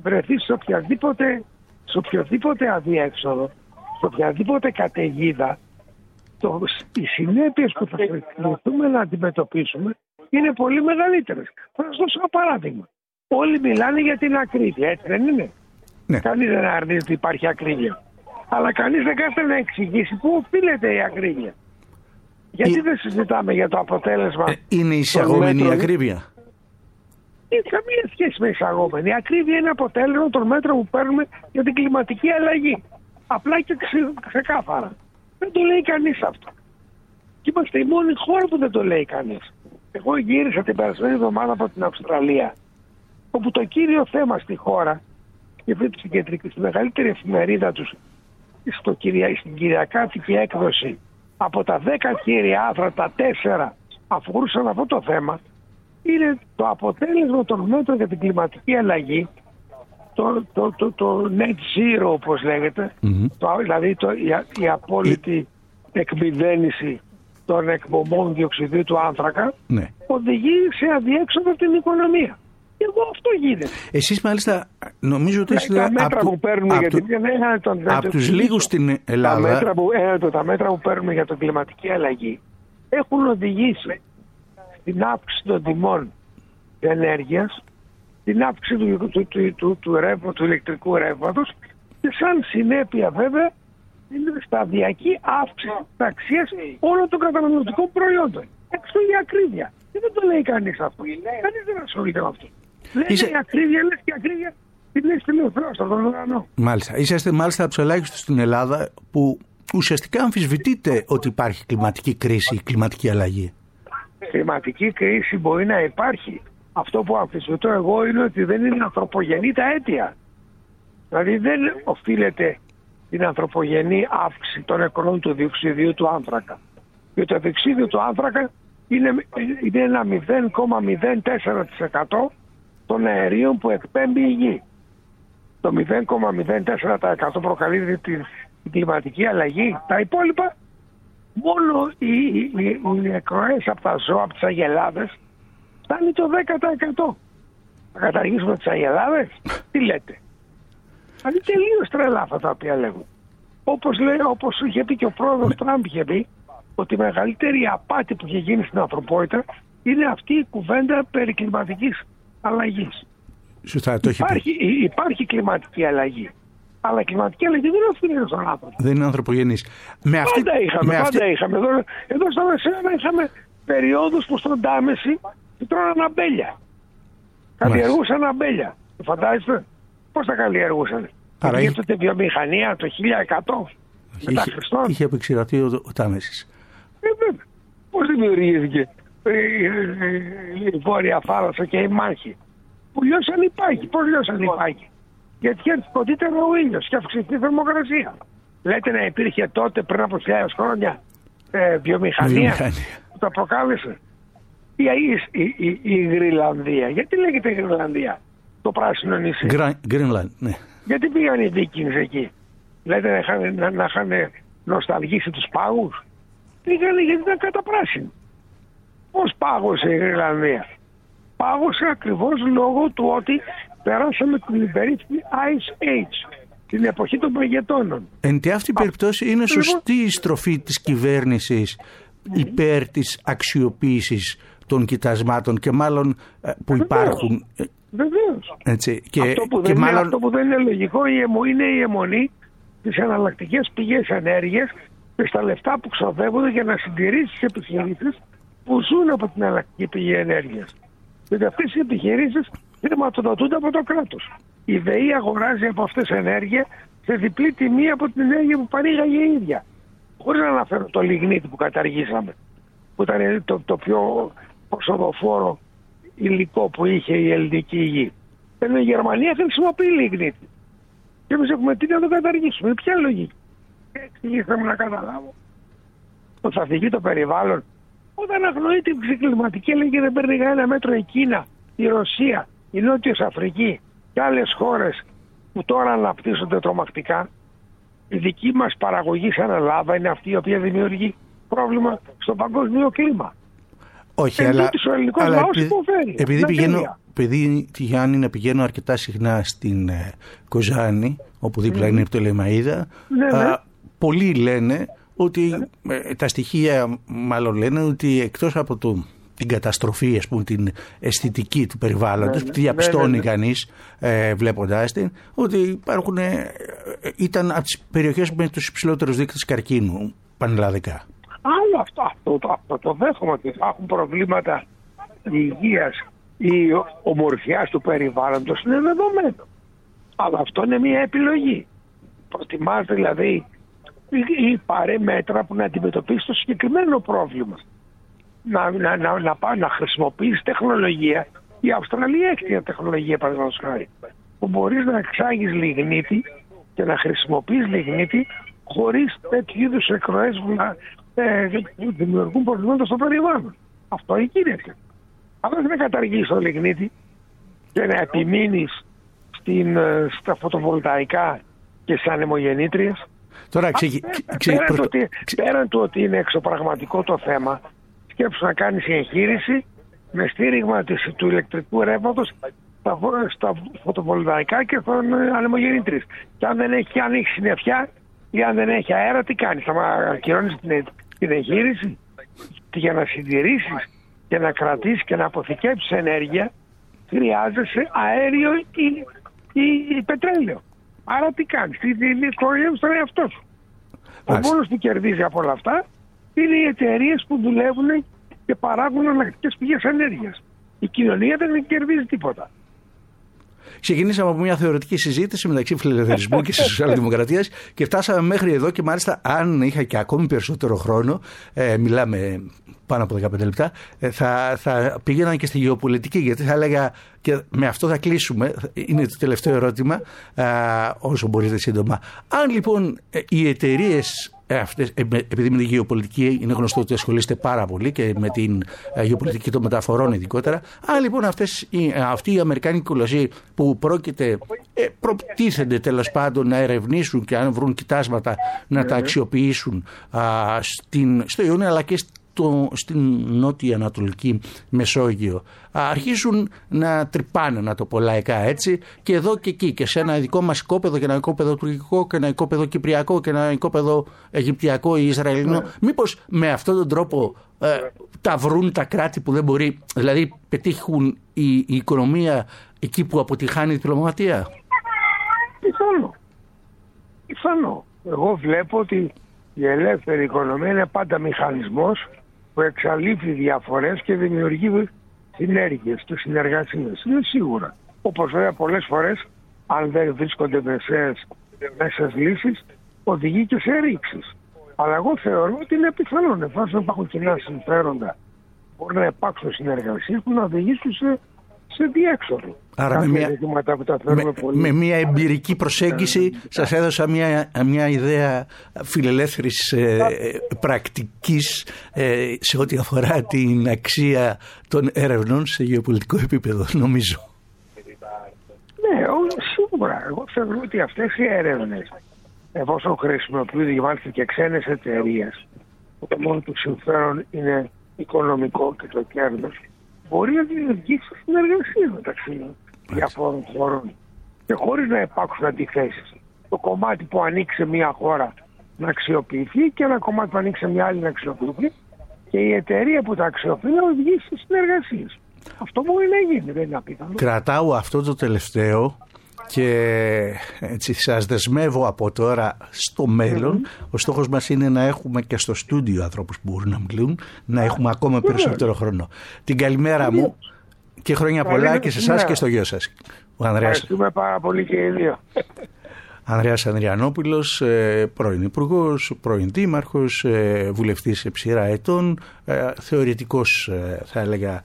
βρεθεί σε οποιαδήποτε, σε οποιοδήποτε αδιέξοδο, σε οποιαδήποτε καταιγίδα, το, οι συνέπειες που θα κληθούμε να αντιμετωπίσουμε είναι πολύ μεγαλύτερες. Θα σας δώσω ένα παράδειγμα. Όλοι μιλάνε για την ακρίβεια, έτσι δεν είναι? Ναι. Κανείς δεν αρνείται ότι υπάρχει ακρίβεια. Αλλά κανείς δεν κάθεται να εξηγήσει πού οφείλεται η ακρίβεια. Γιατί η... δεν συζητάμε για το αποτέλεσμα. Ε, είναι εισαγόμενη η ακρίβεια. Έχει καμία σχέση με εισαγόμενη. Η ακρίβεια είναι αποτέλεσμα των μέτρων που παίρνουμε για την κλιματική αλλαγή. Απλά και ξε, ξεκάθαρα. Δεν το λέει κανείς αυτό. Και είμαστε η μόνη χώρα που δεν το λέει κανείς. Εγώ γύρισα την περασμένη εβδομάδα από την Αυστραλία, όπου το κύριο θέμα στη χώρα, και στην κεντρική, στη μεγαλύτερη εφημερίδα τους, στο κυρια, στην κυριακάτικη έκδοση, από τα δέκα κύρια άρθρα, τα τέσσερα αφορούσαν αυτό το θέμα, είναι το αποτέλεσμα των μέτρων για την κλιματική αλλαγή, το, το, το, το net zero όπως λέγεται, mm-hmm. το, δηλαδή το, η, η απόλυτη εκμηδένιση των εκπομπών διοξιδίου του άνθρακα, ναι. οδηγεί σε αδιέξοδο από την οικονομία. Και εδώ αυτό γίνεται. Εσείς μάλιστα νομίζω ότι είστε τα μέτρα από, που παίρνουμε από, για την, ναι, τον, από τους λίγους στην Ελλάδα. Τα μέτρα, που, ε, τα μέτρα που παίρνουμε για την κλιματική αλλαγή έχουν οδηγήσει στην αύξηση των τιμών ενέργειας, την αύξηση του, του, του, του, του, του, ρεύμα, του ηλεκτρικού ρεύματος και σαν συνέπεια βέβαια είναι σταδιακή αύξηση της αξίας όλων των καταναλωτικών προϊόντων. Έξω η ακρίβεια. Και δεν το λέει κανείς αυτό. Κανείς δεν ασχολείται με αυτό. Λέει Είσαι... η ακρίβεια, λες και η ακρίβεια την λέει στην Εθνό, στον ουρανό. Μάλιστα. Είσαστε μάλιστα από τους ελάχιστους στην Ελλάδα που ουσιαστικά αμφισβητείτε ότι υπάρχει κλιματική κρίση, κλιματική αλλαγή. Κλιματική κρίση μπορεί να υπάρχει. Αυτό που αμφισβητώ εγώ είναι ότι δεν είναι ανθρωπογενή τα αίτια. Δηλαδή δεν οφείλεται την ανθρωπογενή αύξηση των εκρών του διοξιδίου του άνθρακα. Και το διοξίδιο του άνθρακα είναι, είναι ένα μηδέν κόμμα μηδέν τέσσερα τοις εκατό των αερίων που εκπέμπει η γη. Το μηδέν κόμμα μηδέν τέσσερα τοις εκατό προκαλεί την, την κλιματική αλλαγή. Τα υπόλοιπα, μόνο οι, οι, οι, οι εκροές από τα ζώα, από τις αγελάδες, φτάνει το δέκα τοις εκατό. Θα καταργήσουμε τις αγελάδες? Τι λέτε? Δηλαδή τελείως τρελά αυτά τα οποία λέγουν. Όπως, λέει, όπως είχε πει και ο πρόεδρος Τραμπ, είχε πει ότι η μεγαλύτερη απάτη που είχε γίνει στην ανθρωπότητα είναι αυτή η κουβέντα περί κλιματικής αλλαγής. Σωστά, το υπάρχει, έχει υπάρχει κλιματική αλλαγή. Αλλά η κλιματική αλλαγή δεν οφείλεται στον άνθρωπο. Δεν είναι ανθρωπογενής. Με αυτή, πάντα είχαμε, με πάντα αυτή... είχαμε. Εδώ, εδώ στα Μεσαίωνα είχαμε περιόδους που στον Τάμεση τρώναν αμπέλια. Καλλιεργούσαν αμπέλια. Το φαντάζεστε πώς τα καλλιεργούσαν? Είχε τη βιομηχανία το χίλια εκατό μετά Χριστόν. Είχε επεξηρατεί ο, ο Τάμεσης. Ε, βέβαια. Πώς δημιουργήθηκε η Βόρεια Θάλασσα και η μάχη? Που λιώσαν οι πάγοι. Πώς λιώσαν οι πάγοι? Γιατί έρθει κοντύτερο ο ήλιος και αυξηθεί η θερμοκρασία. Λέτε να υπήρχε τότε πριν από χιλιάδες χρόνια ε, βιομηχανία, βιομηχανία που τα προκάλεσε? Η, η, η, η Γρυλανδία. Γιατί λέγεται η Γρυλανδία? Το πράσινο νησί. Γκρινλάντ, ναι. Γιατί πήγαν οι Βίκινγκς εκεί? Λέτε να είχαν, να, να είχαν νοσταλγήσει τους πάγους? Πήγανε γιατί ήταν καταπράσινο. Πώς πάγωσε η Γρυλανδία? Πάγωσε ακριβώς λόγω του ότι περάσαμε την περίφημη Ice Age, την εποχή των μεγετώνων. Εν τη αυτή περιπτώσει είναι σωστή η στροφή της κυβέρνησης υπέρ της αξιοποίησης των κοιτασμάτων και μάλλον που υπάρχουν. Βεβαίως. Έτσι, και, αυτό, που και δεν μάλλον... είναι, αυτό που δεν είναι λογικό είναι η αιμονή στις εναλλακτικές πηγές ενέργειας και στα λεφτά που ξοδεύονται για να συντηρήσει τις επιχειρήσεις που ζουν από την εναλλακτική πηγή ενέργειας. Γιατί αυτές οι επιχειρήσεις χρηματοδοτούνται από το κράτος. Η ΔΕΗ αγοράζει από αυτές ενέργεια σε διπλή τιμή από την ενέργεια που παρήγαγε η ίδια. Χωρίς να αναφέρω το λιγνίτη που καταργήσαμε, που ήταν το, το πιο προσοδοφόρο υλικό που είχε η ελληνική γη. Ενώ η Γερμανία χρησιμοποιεί λιγνίτη. Και εμείς έχουμε τι να το καταργήσουμε? Ποια λογική? Εξηγήσαμε να καταλάβω ότι θα φυγεί το περιβάλλον. Όταν αγνοεί την κλιματική αλλαγή δεν παίρνει κανένα μέτρο η Κίνα, η Ρωσία, η Νότιος Αφρική και άλλες χώρες που τώρα αναπτύσσονται τρομακτικά. Η δική μας παραγωγή σαν Ελλάδα είναι αυτή η οποία δημιουργεί πρόβλημα στο παγκόσμιο κλίμα. Όχι, αλλά, αλλά επειδή, επειδή πηγαίνω επειδή τυχάνει να πηγαίνω αρκετά συχνά στην ε, Κοζάνη, όπου δίπλα mm. είναι η Πτολεμαΐδα, ναι, ναι. Α, πολλοί λένε ότι, ε, τα στοιχεία μάλλον λένε ότι εκτός από το, την καταστροφή, ας πούμε, την αισθητική του περιβάλλοντος, ναι, που τη διαπιστώνει ναι, ναι, ναι. κανείς ε, βλέποντάς την, ότι υπάρχουν, ε, ήταν από τις περιοχές με τους υψηλότερους δείκτες καρκίνου πανελλαδικά. Άλλο αυτό, αυτό, αυτό, αυτό το δέχομαι ότι υπάρχουν προβλήματα υγείας ή ομορφιάς του περιβάλλοντος, είναι δεδομένο. Αλλά αυτό είναι μια επιλογή. Προτιμάς δηλαδή ή πάρε μέτρα που να αντιμετωπίσει το συγκεκριμένο πρόβλημα. Να, να, να, να, να, να χρησιμοποιείς τεχνολογία. Η Αυστραλία έχει μια τεχνολογία, παραδείγματος χάρη, που μπορείς να εξάγεις λιγνίτη και να χρησιμοποιείς λιγνίτη χωρίς τέτοιου είδους εκροές που να ε, δημιουργούν προβλήματα στο περιβάλλον. Αυτό είναι κύριε. Αλλά δεν καταργείς το λιγνίτη και να επιμείνεις στην, στα φωτοβολταϊκά και στις ανεμογεννήτριες. Τώρα, ξε... ξε... πέραν, προ... ότι, πέραν του ότι είναι εξωπραγματικό το θέμα, σκέψου να κάνεις εγχείρηση με στήριγμα της, του ηλεκτρικού ρεύματος στα, στα φωτοβολταϊκά και στα ανεμογεννήτριες. Και αν δεν έχει, αν έχει συννεφιά ή αν δεν έχει αέρα, τι κάνεις? Θα ακυρώνεις την, την εγχείρηση για να συντηρήσεις και να κρατήσεις και να αποθηκεύσεις ενέργεια, χρειάζεσαι αέριο ή, ή, ή πετρέλαιο. Άρα τι κάνεις? Τι κοροϊδεύεις τον εαυτό σου. Ο μόνος που κερδίζει από όλα αυτά είναι οι εταιρείες που δουλεύουν και παράγουν εναλλακτικές πηγές ενέργειας. Η κοινωνία δεν κερδίζει τίποτα. Ξεκινήσαμε από μια θεωρητική συζήτηση μεταξύ φιλελευθερισμού και της σοσιαλδημοκρατίας και φτάσαμε μέχρι εδώ και μάλιστα αν είχα και ακόμη περισσότερο χρόνο, ε, μιλάμε πάνω από δεκαπέντε λεπτά, ε, θα, θα πήγαιναν και στη γεωπολιτική, γιατί θα έλεγα, και με αυτό θα κλείσουμε, είναι το τελευταίο ερώτημα, ε, όσο μπορείτε σύντομα. Αν λοιπόν ε, οι εταιρείες αυτές, επειδή με τη γεωπολιτική είναι γνωστό ότι ασχολείστε πάρα πολύ και με την γεωπολιτική των μεταφορών ειδικότερα, αν λοιπόν αυτές, αυτοί οι Αμερικάνικοι κολοσσοί που πρόκειται, ε, προτίθενται τέλος πάντων να ερευνήσουν και αν βρουν κοιτάσματα να τα αξιοποιήσουν α, στην, στο Ιόνιο αλλά και στο, στην νότια ανατολική Μεσόγειο, αρχίζουν να τρυπάνε, να το πω λαϊκά έτσι, και εδώ και εκεί και σε ένα δικό μας οικόπεδο και ένα οικόπεδο τουρκικό και ένα οικόπεδο κυπριακό και ένα οικόπεδο αιγυπτιακό ή ισραηλινό. Ναι. Μήπως με αυτόν τον τρόπο ε, τα βρουν τα κράτη που δεν μπορεί, δηλαδή πετύχουν η, η οικονομία εκεί που αποτυχάνει η διπλωματία? Πιθανό. Πιθανό. Εγώ βλέπω ότι η ελεύθερη οικονομία είναι πάντα μηχανισμός που εξαλείφει διαφορές και δημιουργεί συνέργειες και συνεργασίες. Είναι σίγουρα. Όπως βέβαια πολλές φορές, αν δεν βρίσκονται μεσαίες, μέσες λύσεις, οδηγεί και σε ρήξεις. Αλλά εγώ θεωρώ ότι είναι πιθανόν, εφόσον υπάρχουν κοινά συμφέροντα, μπορεί να υπάρξουν συνεργασίες που να οδηγήσουν σε, σε διέξοδο. Άρα με μια, με, με μια εμπειρική προσέγγιση σας έδωσα μια, μια ιδέα φιλελεύθερης ε, πρακτικής ε, σε ό,τι αφορά την αξία των έρευνων σε γεωπολιτικό επίπεδο, νομίζω. Ναι, σίγουρα. Εγώ θεωρώ ότι αυτές οι έρευνες, εφόσον χρησιμοποιούνται μάλιστα και ξένες εταιρείες, που το μόνο του συμφέρον είναι οικονομικό και το κέρδος, μπορεί να δημιουργήσει συνεργασία μεταξύ διαφόρων χωρών και χωρίς να υπάρξουν αντιθέσεις. Το κομμάτι που ανοίξει μια χώρα να αξιοποιηθεί και ένα κομμάτι που ανοίξει μια άλλη να αξιοποιηθεί και η εταιρεία που τα αξιοποιεί να οδηγήσει σε συνεργασίες. Αυτό μπορεί να γίνει, δεν είναι απίθανο. Κρατάω αυτό το τελευταίο και έτσι σας δεσμεύω από τώρα στο μέλλον. Mm-hmm. Ο στόχος μας είναι να έχουμε και στο στούντιο ανθρώπους που μπορούν να μιλούν, να έχουμε ακόμα mm-hmm. περισσότερο χρόνο. Την καλημέρα mm-hmm. μου και χρόνια πολλά και σε εσάς και στο γιο σας. Ο Ανδρέας. Ευχαριστούμε πάρα πολύ και οι δύο. Ανδρέας Ανδριανόπουλος, πρώην Υπουργός, πρώην Δήμαρχος, βουλευτής σε ψήρα ετών, θεωρητικός θα έλεγα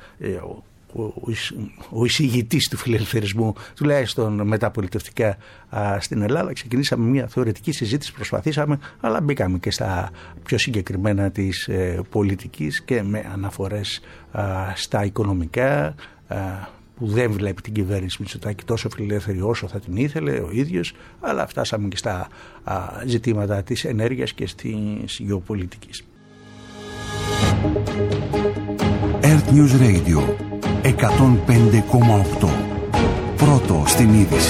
ο εισηγητής του φιλελευθερισμού, τουλάχιστον μεταπολιτευτικά στην Ελλάδα. Ξεκινήσαμε μια θεωρητική συζήτηση, προσπαθήσαμε, αλλά μπήκαμε και στα πιο συγκεκριμένα της πολιτικής και με αναφορές στα οικονομικά, που δεν βλέπει την κυβέρνηση Μητσοτάκη τόσο φιλελεύθερη όσο θα την ήθελε ο ίδιος, αλλά φτάσαμε και στα α, ζητήματα της ενέργειας και της γεωπολιτικής. ερ Art News Radio εκατόν πέντε κόμμα οκτώ. Πρώτο στην είδηση.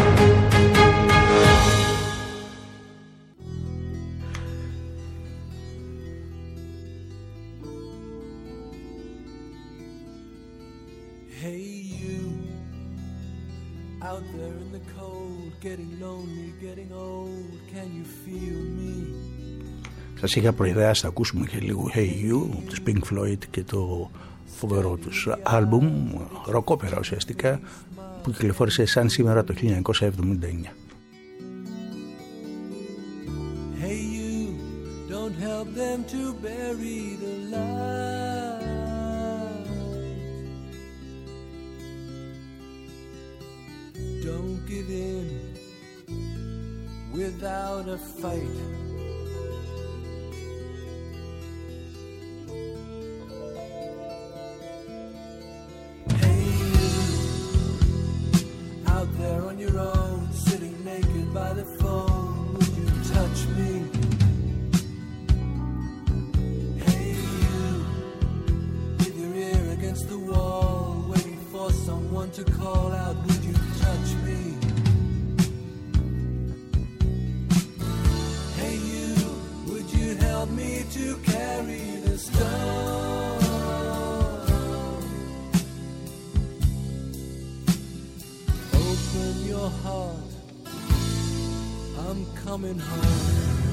Hey you, out there in the cold, getting lonely, getting old, can you feel me? Σας είχα προειδεάσει, θα ακούσουμε και λίγο Hey You, τους Pink Floyd και το φοβερό τους άλμπουμ, ροκόπερα ουσιαστικά, που κυκλοφόρησε σαν σήμερα το χίλια εννιακόσια εβδομήντα εννιά. Hey you, don't help them to bury the light. Don't give in without a fight. Hey you, out there on your own, sitting naked by the phone, would you touch me? Hey you, with your ear against the wall, waiting for someone to call out, would you touch me? Hey you, would you help me to carry the stone? Open your heart, I'm coming home.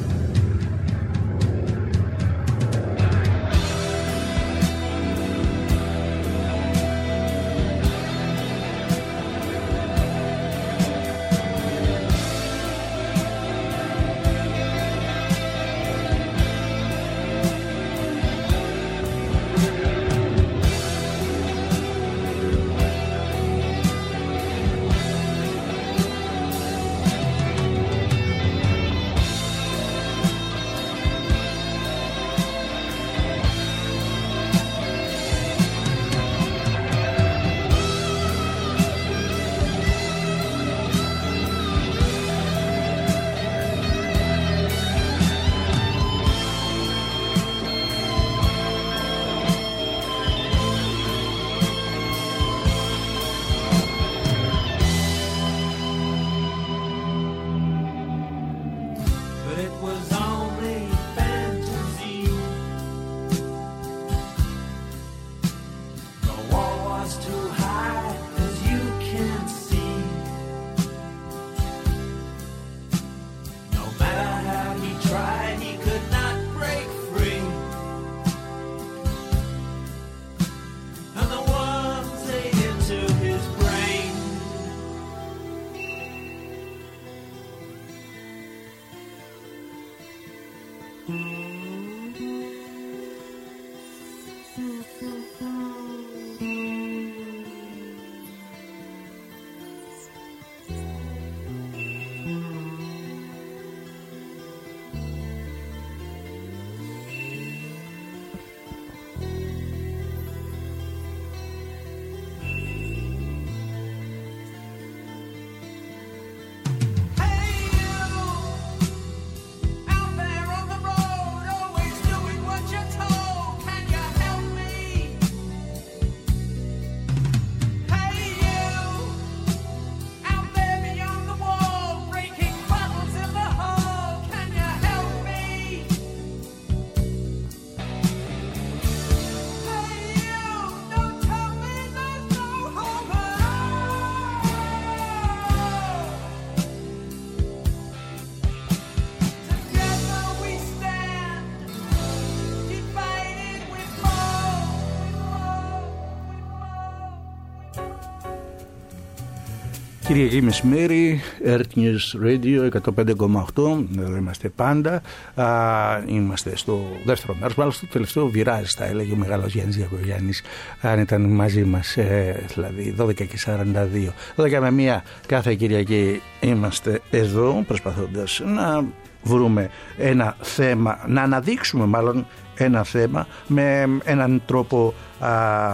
Κυριακή μεσημέρι, Earth News Radio εκατόν πέντε κόμμα οκτώ, εδώ είμαστε πάντα. Α, είμαστε στο δεύτερο μέρος, μάλλον στο τελευταίο βιράζ, θα έλεγε ο μεγάλος Γιάννης Γιακογιάννης, αν ήταν μαζί μας, ε, δηλαδή δώδεκα και σαράντα δύο. δώδεκα με μία κάθε Κυριακή είμαστε εδώ, προσπαθώντας να βρούμε ένα θέμα, να αναδείξουμε μάλλον ένα θέμα με έναν τρόπο α,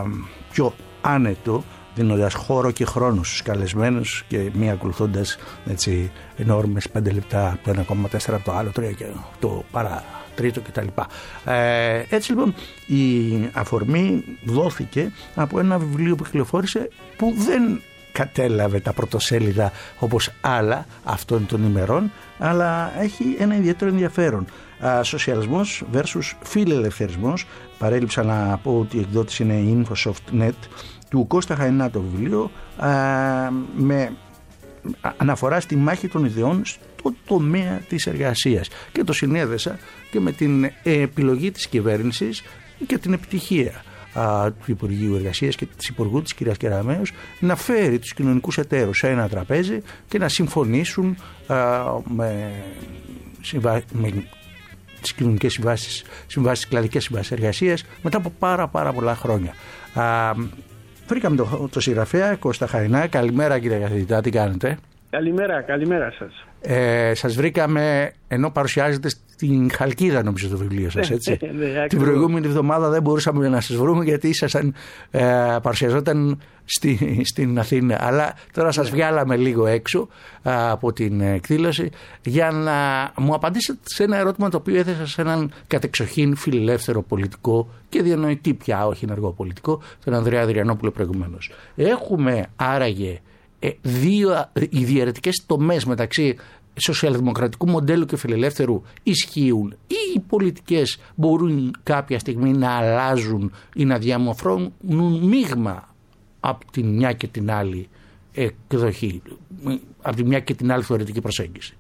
πιο άνετο, δίνοντας χώρο και χρόνο στους καλεσμένους και μία ακολουθώντας έτσι νόρμες πέντε λεπτά από το ένα κόμμα τέσσερα από το άλλο τρία και το παρά τρίτο κτλ. Ε, έτσι λοιπόν η αφορμή δόθηκε από ένα βιβλίο που κυκλοφόρησε που δεν κατέλαβε τα πρωτοσέλιδα όπως άλλα αυτών των ημερών, αλλά έχει ένα ιδιαίτερο ενδιαφέρον. Α, σοσιαλισμός versus φιλελευθερισμός. Παρέλειψα να πω ότι η εκδότηση είναι η InfoSoft.net του Κώστα Χαϊνά το βιβλίο, α, με αναφορά στη μάχη των ιδεών στο τομέα της εργασίας, και το συνέδεσα και με την επιλογή της κυβέρνησης και την επιτυχία α, του Υπουργείου Εργασίας και της Υπουργού της κυρίας Κεραμέως να φέρει τους κοινωνικούς εταίρους σε ένα τραπέζι και να συμφωνήσουν α, με, συμβα... με τις κοινωνικές συμβάσεις, συμβάσεις, κλαδικές συμβάσεις εργασίας μετά από πάρα πάρα πολλά χρόνια. Α, βρήκαμε το, το συγγραφέα Κώστα Χαϊνά. Καλημέρα κύριε καθηγητά, τι κάνετε? Καλημέρα, καλημέρα σας. Ε, σας βρήκαμε ενώ παρουσιάζετε στην Χαλκίδα, νομίζω, το βιβλίο σας, έτσι. ναι, την προηγούμενη εβδομάδα δεν μπορούσαμε να σας βρούμε γιατί ήσασταν, ε, παρουσιαζόταν στη, στην Αθήνα, αλλά τώρα σας βγάλαμε λίγο έξω α, από την εκδήλωση για να μου απαντήσετε σε ένα ερώτημα το οποίο έθεσα σε έναν κατεξοχήν φιλελεύθερο πολιτικό και διανοητή πια, όχι ενεργό πολιτικό, τον Ανδρέα Αδριανόπουλο προηγουμένως. Έχουμε άραγε δύο οι διαιρετικές τομές μεταξύ σοσιαλδημοκρατικού μοντέλου και φιλελεύθερου ισχύουν, ή οι πολιτικές μπορούν κάποια στιγμή να αλλάζουν ή να διαμορφώνουν μείγμα από τη μια και την άλλη εκδοχή, από τη μια και την άλλη θεωρητική προσέγγιση?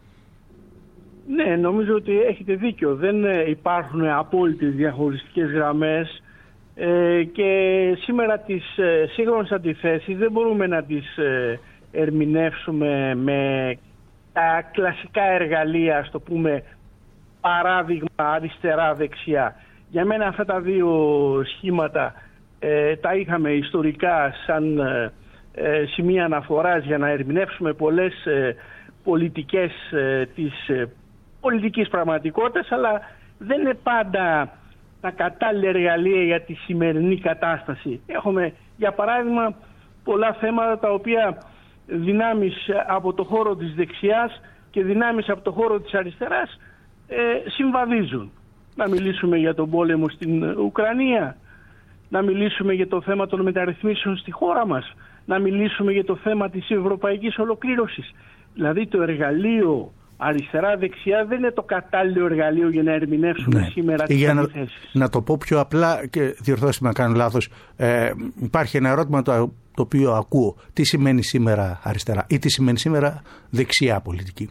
Ναι, νομίζω ότι έχετε δίκιο. Δεν υπάρχουν απόλυτες διαχωριστικές γραμμές ε, και σήμερα τις ε, σύγχρονες αντιθέσεις δεν μπορούμε να τις ε, ερμηνεύσουμε με τα κλασικά εργαλεία, ας το πούμε, παράδειγμα αριστερά-δεξιά. Για μένα αυτά τα δύο σχήματα ε, τα είχαμε ιστορικά σαν ε, ε, σημεία αναφοράς για να ερμηνεύσουμε πολλές ε, πολιτικές ε, της ε, πολιτικής πραγματικότητας, αλλά δεν είναι πάντα τα κατάλληλα εργαλεία για τη σημερινή κατάσταση. Έχουμε, για παράδειγμα, πολλά θέματα τα οποία δυνάμεις από το χώρο της δεξιάς και δυνάμεις από το χώρο της αριστεράς ε, συμβαδίζουν. Να μιλήσουμε για τον πόλεμο στην Ουκρανία, να μιλήσουμε για το θέμα των μεταρρυθμίσεων στη χώρα μας, να μιλήσουμε για το θέμα της ευρωπαϊκής ολοκλήρωσης. Δηλαδή το εργαλείο αριστερά-δεξιά δεν είναι το κατάλληλο εργαλείο για να ερμηνεύσουμε ναι. σήμερα τις αντιθέσεις. Να, να το πω πιο απλά και διορθώστε με να κάνω λάθος. Ε, υπάρχει ένα ερώτημα το, το οποίο ακούω. Τι σημαίνει σήμερα αριστερά ή τι σημαίνει σήμερα δεξιά πολιτική?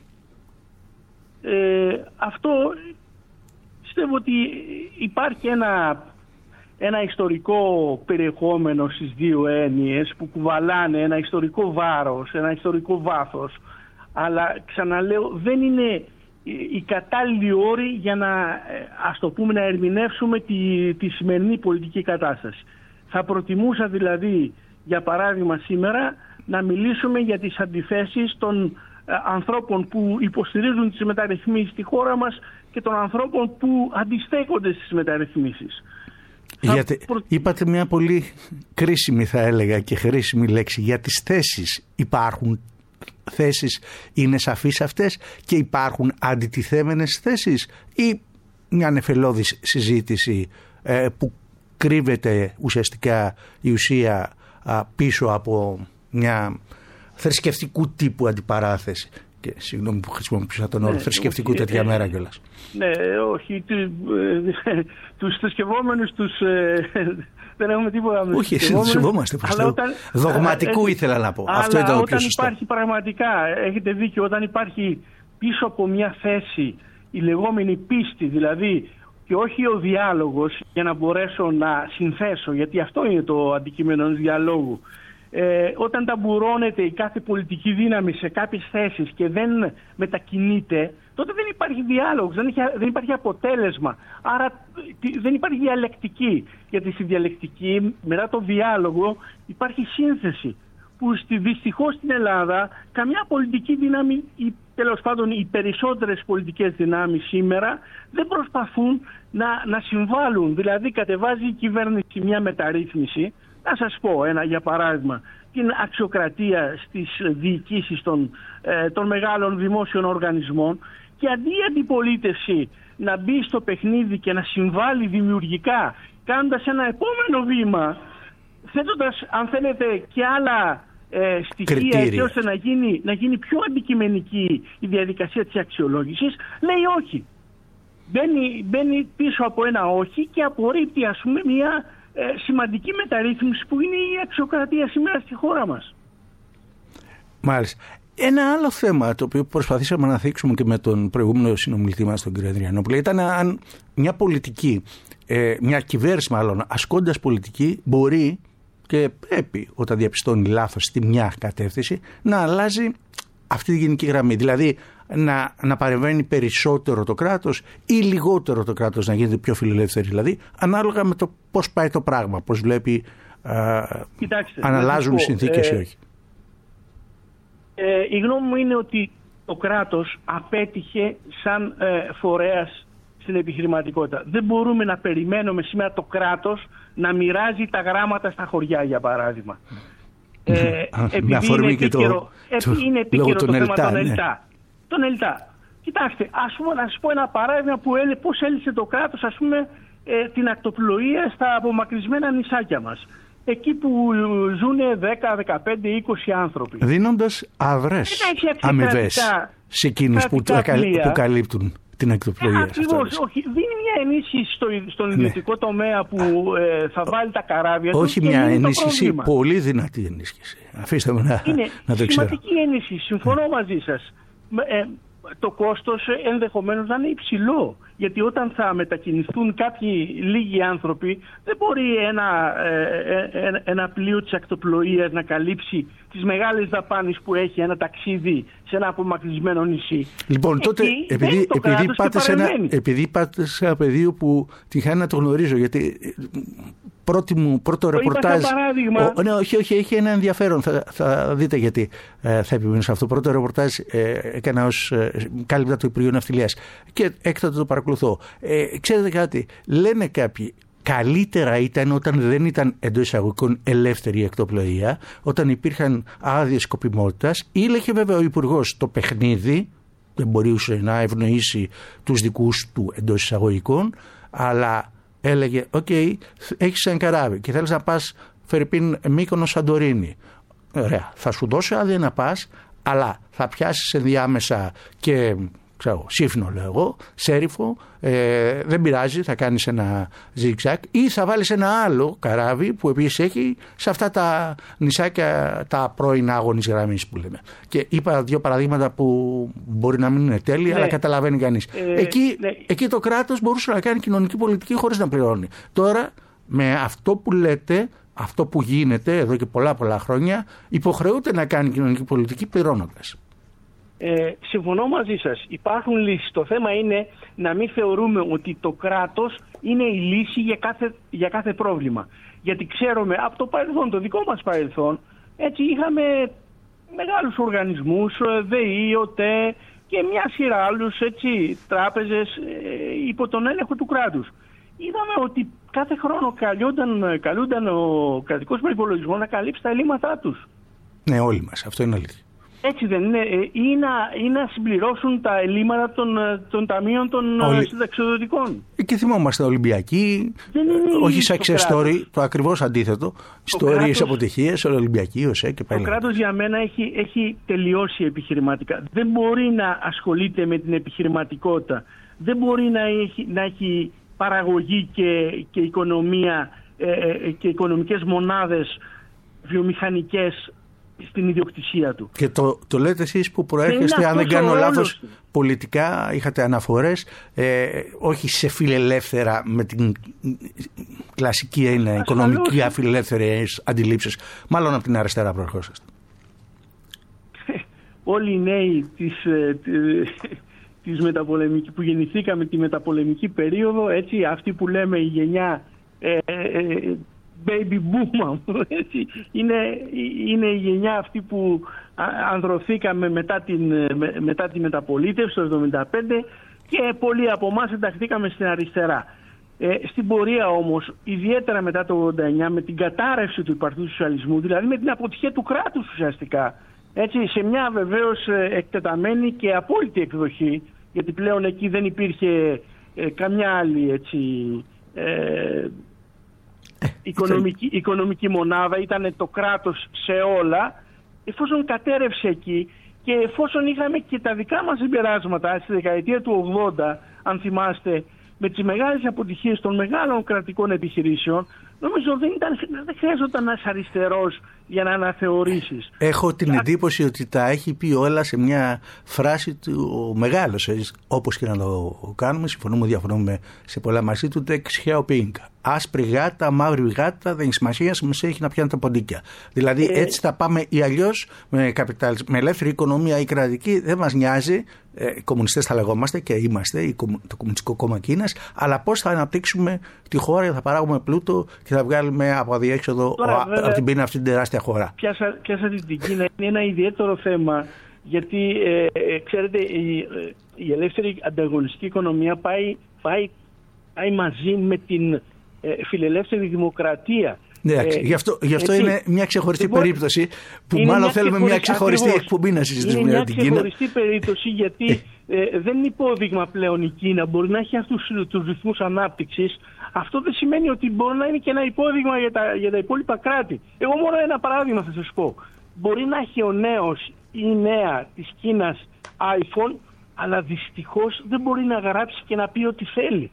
Ε, αυτό πιστεύω ότι υπάρχει ένα, ένα ιστορικό περιεχόμενο στις δύο έννοιες που κουβαλάνε ένα ιστορικό βάρος, ένα ιστορικό βάθος. Αλλά ξαναλέω, δεν είναι η κατάλληλη όρη για να, ας το πούμε, να ερμηνεύσουμε τη, τη σημερινή πολιτική κατάσταση. Θα προτιμούσα δηλαδή, για παράδειγμα σήμερα, να μιλήσουμε για τις αντιθέσεις των ανθρώπων που υποστηρίζουν τις μεταρρυθμίσεις στη χώρα μας και των ανθρώπων που αντιστέκονται στις μεταρρυθμίσεις. Γιατί προ... είπατε μια πολύ κρίσιμη, θα έλεγα, και χρήσιμη λέξη. Για τις θέσεις υπάρχουν θέσεις, είναι σαφείς αυτές και υπάρχουν αντιτιθέμενες θέσεις ή μια νεφελώδης συζήτηση ε, που κρύβεται ουσιαστικά η ουσία α, πίσω από μια θρησκευτικού τύπου αντιπαράθεση? Και συγγνώμη που χρησιμοποιούσα τον όρο ναι, θρησκευτικού όχι, τέτοια ε, μέρα κιόλας. Ναι, όχι. Του, ε, τους θρησκευόμενους τους... Ε, δεν έχουμε τίποτα με όχι, θρησκευόμαστε. Δογματικού ε, ήθελα να πω. Αυτό ήταν το πιο σωστό. Όταν υπάρχει πραγματικά, έχετε δίκιο, όταν υπάρχει πίσω από μια θέση η λεγόμενη πίστη, δηλαδή, και όχι ο διάλογος για να μπορέσω να συνθέσω, γιατί αυτό είναι το αντικείμενο του διαλόγου. Ε, όταν ταμπουρώνεται η κάθε πολιτική δύναμη σε κάποιες θέσεις και δεν μετακινείται, τότε δεν υπάρχει διάλογος, δεν, δεν υπάρχει αποτέλεσμα. Άρα δεν υπάρχει διαλεκτική. Γιατί στη διαλεκτική, μετά το διάλογο, υπάρχει σύνθεση. Που στη, δυστυχώς στην Ελλάδα καμιά πολιτική δύναμη, ή τέλος πάντων οι περισσότερες πολιτικές δυνάμεις σήμερα, δεν προσπαθούν να, να συμβάλλουν. Δηλαδή κατεβάζει η κυβέρνηση μια μεταρρύθμιση. Να σας πω ένα για παράδειγμα, την αξιοκρατία στις διοικήσεις των, ε, των μεγάλων δημόσιων οργανισμών, Και αντί η αντιπολίτευση να μπει στο παιχνίδι και να συμβάλλει δημιουργικά, κάνοντας ένα επόμενο βήμα, θέτοντας, αν θέλετε, και άλλα ε, στοιχεία, κριτήρια, έτσι ώστε να γίνει, να γίνει πιο αντικειμενική η διαδικασία της αξιολόγησης, λέει όχι. Μπαίνει, μπαίνει πίσω από ένα όχι και απορρίπτει, ας πούμε, μια ε, σημαντική μεταρρύθμιση που είναι η αξιοκρατία σήμερα στη χώρα μας. Μάλιστα. Ένα άλλο θέμα το οποίο προσπαθήσαμε να θίξουμε και με τον προηγούμενο συνομιλητή μας, τον κύριο Ανδριανόπουλο, ήταν αν μια πολιτική, ε, μια κυβέρνηση μάλλον, ασκώντας πολιτική, μπορεί και πρέπει, όταν διαπιστώνει λάθος στη μια κατεύθυνση, να αλλάζει αυτή τη γενική γραμμή. Δηλαδή να, να παρεμβαίνει περισσότερο το κράτος ή λιγότερο το κράτος, να γίνεται πιο φιλελεύθερη, δηλαδή ανάλογα με το πώς πάει το πράγμα, πώς βλέπει, α, Κοιτάξτε, αν αλλάζουν οι συνθήκες ε, ή όχι. Ε, η γνώμη μου είναι ότι το κράτος απέτυχε σαν ε, φορέας στην επιχειρηματικότητα. Δεν μπορούμε να περιμένουμε σήμερα το κράτος να μοιράζει τα γράμματα στα χωριά, για παράδειγμα. Ε, επειδή είναι επίκαιρο το, το, είναι επίκαιρο το, το θέμα των ΕΛΤΑ. Τον ΕΛΤΑ. Κοιτάξτε, ας πούμε, να σας πω ένα παράδειγμα που έλε, πώς έλυσε το κράτος, ας πούμε, ε, την ακτοπλοεία στα απομακρυσμένα νησάκια μας. Εκεί που ζουν δέκα, δεκαπέντε, είκοσι άνθρωποι. Δίνοντας αυρές αμοιβές σε εκείνους που, που καλύπτουν την ακτοπλοεία. Ακριβώς, όχι. Δίνει μια ενίσχυση στο, στον ιδιωτικό ναι. τομέα που ε, θα βάλει τα καράβια του. Όχι μια ενίσχυση, πολύ δυνατή ενίσχυση. Αφήστε με να, είναι να το ξέρω. Είναι σημαντική ενίσχυση, συμφωνώ μαζί σας. Ε, το κόστος ενδεχομένως να είναι υψηλό. Γιατί όταν θα μετακινηθούν κάποιοι λίγοι άνθρωποι, δεν μπορεί ένα, ε, ένα πλοίο της ακτοπλοείας να καλύψει τις μεγάλες δαπάνες που έχει ένα ταξίδι σε ένα απομακρυσμένο νησί. Λοιπόν, τότε, εκεί, επειδή, επειδή, πάτε σε ένα, επειδή πάτε σε ένα πεδίο που τυχαίνει να το γνωρίζω, γιατί πρώτη μου, πρώτο το ρεπορτάζ. Ο, ναι, όχι, όχι, έχει ένα ενδιαφέρον. Θα, θα δείτε γιατί ε, θα επιμείνω σε αυτό. Πρώτο ρεπορτάζ ε, έκανα ως ε, κάλυπτα του Υπουργείου Ναυτιλίας και έκτοτε το παρακολουθώ. Ε, ξέρετε κάτι, λένε κάποιοι. Καλύτερα ήταν όταν δεν ήταν εντός εισαγωγικών ελεύθερη η ακτοπλοεία, όταν υπήρχαν άδειες σκοπιμότητας. Ήλεγε βέβαια ο Υπουργός το παιχνίδι, δεν μπορούσε να ευνοήσει τους δικούς του εντός εισαγωγικών, αλλά έλεγε: «Οκ, okay, έχεις ένα καράβι και θέλεις να πας Φερρυπίν Μύκονο Σαντορίνη. Ωραία, θα σου δώσω άδεια να πας, αλλά θα πιάσεις ενδιάμεσα και ξέρω, σύφνο λέω εγώ, σέριφο, ε, δεν πειράζει, θα κάνεις ένα zigzag ή θα βάλεις ένα άλλο καράβι που επίσης έχει σε αυτά τα νησάκια τα πρώην άγωνης γραμμής που λέμε». Και είπα δύο παραδείγματα που μπορεί να μην είναι τέλεια, ναι, αλλά καταλαβαίνει κανείς. Ε, εκεί, ναι. εκεί το κράτος μπορούσε να κάνει κοινωνική πολιτική χωρίς να πληρώνει. Τώρα με αυτό που λέτε, αυτό που γίνεται εδώ και πολλά πολλά χρόνια, υποχρεούται να κάνει κοινωνική πολιτική πληρώνοντας. Ε, συμφωνώ μαζί σας. Υπάρχουν λύσεις. Το θέμα είναι να μην θεωρούμε ότι το κράτος είναι η λύση για κάθε, για κάθε πρόβλημα. Γιατί ξέρουμε από το παρελθόν, το δικό μας παρελθόν, έτσι είχαμε μεγάλους οργανισμούς, ΔΕΗ, ΟΤΕ και μια σειρά άλλους έτσι, τράπεζες ε, υπό τον έλεγχο του κράτους. Είδαμε ότι κάθε χρόνο καλούνταν, καλούνταν ο κρατικός προϋπολογισμός να καλύψει τα ελλείμματά τους. Ναι, όλοι μας. Αυτό είναι αλήθεια. Έτσι δεν είναι, ή να, ή να συμπληρώσουν τα ελλείμματα των, των ταμείων των Όλοι... συνταξιοδοτικών. Και θυμόμαστε Ολυμπιακοί, όχι success story, το ακριβώς αντίθετο, ιστορίες αποτυχίες, Ολυμπιακοί, ΟΣΕ και πάλι. Το κράτος για μένα έχει, έχει τελειώσει επιχειρηματικά. Δεν μπορεί να ασχολείται με την επιχειρηματικότητα. Δεν μπορεί να έχει, να έχει παραγωγή και, και οικονομία ε, και οικονομικές μονάδες βιομηχανικές στην ιδιοκτησία του. Και το, το λέτε εσείς που προέρχεστε, αν δεν κάνω λάθος, πολιτικά είχατε αναφορές, ε, όχι σε φιλελεύθερα με την κλασική έννοια, οικονομική αφιλελεύθερες αντιλήψεις, μάλλον από την αριστερά προερχόσαστε. Όλοι οι νέοι της, της μεταπολεμική, που γεννηθήκαμε τη μεταπολεμική περίοδο, έτσι, αυτοί που λέμε η γενιά ε, ε, baby boom, έτσι, είναι, είναι η γενιά αυτή που ανδρωθήκαμε μετά, την, μετά τη μεταπολίτευση το εβδομήντα πέντε και πολλοί από εμάς ενταχθήκαμε στην αριστερά. Ε, στην πορεία όμως, ιδιαίτερα μετά το ογδόντα εννιά, με την κατάρρευση του υπαρκτού σοσιαλισμού, δηλαδή με την αποτυχία του κράτους ουσιαστικά, έτσι, σε μια βεβαίως εκτεταμένη και απόλυτη εκδοχή, γιατί πλέον εκεί δεν υπήρχε ε, καμιά άλλη έτσι, ε, οικονομική, οικονομική μονάδα, ήταν το κράτος σε όλα. Εφόσον κατέρευσε εκεί και εφόσον είχαμε και τα δικά μας συμπεράσματα στη δεκαετία του ογδόντα, αν θυμάστε, με τις μεγάλες αποτυχίες των μεγάλων κρατικών επιχειρήσεων, νομίζω δεν, ήταν, δεν χρειάζονταν ένας αριστερός για να αναθεωρήσεις. Έχω την εντύπωση ότι τα έχει πει όλα σε μια φράση του μεγάλος, όπως και να το κάνουμε, συμφωνούμε, διαφωνούμε σε πολλά μαζί του, τεξιαίο πίνκα. Άσπρη γάτα, μαύρη γάτα, δεν έχει σημασία, σημασία έχει να πιάνει τα ποντίκια. Δηλαδή ε... έτσι θα πάμε ή αλλιώς με, με ελεύθερη οικονομία ή κρατική, δεν μας νοιάζει. Ε, κομμουνιστές θα λεγόμαστε και είμαστε, το Κομμουνιστικό Κόμμα Κίνας, αλλά πώς θα αναπτύξουμε τη χώρα, θα παράγουμε πλούτο και θα βγάλουμε από αδιέξοδο Τώρα, βέβαια, από την πείνα αυτή την τεράστια χώρα. Πιάσα, πιάσα την Κίνα, είναι ένα ιδιαίτερο θέμα, γιατί ε, ε, ξέρετε η, η ελεύθερη ανταγωνιστική οικονομία πάει, πάει, πάει μαζί με την ε, φιλελεύθερη δημοκρατία. Ναι, ε, γι' αυτό, γι αυτό είναι μια ξεχωριστή λοιπόν, περίπτωση που μάλλον θέλουμε μια ξεχωριστή εκπομπή να συζητήσουμε για την Κίνα. Είναι μια ξεχωριστή περίπτωση γιατί ε, δεν είναι υπόδειγμα πλέον η Κίνα. Μπορεί να έχει αυτούς τους ρυθμούς ανάπτυξης. Αυτό δεν σημαίνει ότι μπορεί να είναι και ένα υπόδειγμα για τα, για τα υπόλοιπα κράτη. Εγώ μόνο ένα παράδειγμα θα σας πω. Μπορεί να έχει ο νέος ή η νέα της Κίνας iPhone, αλλά δυστυχώς δεν μπορεί να γράψει και να πει ό,τι θέλει.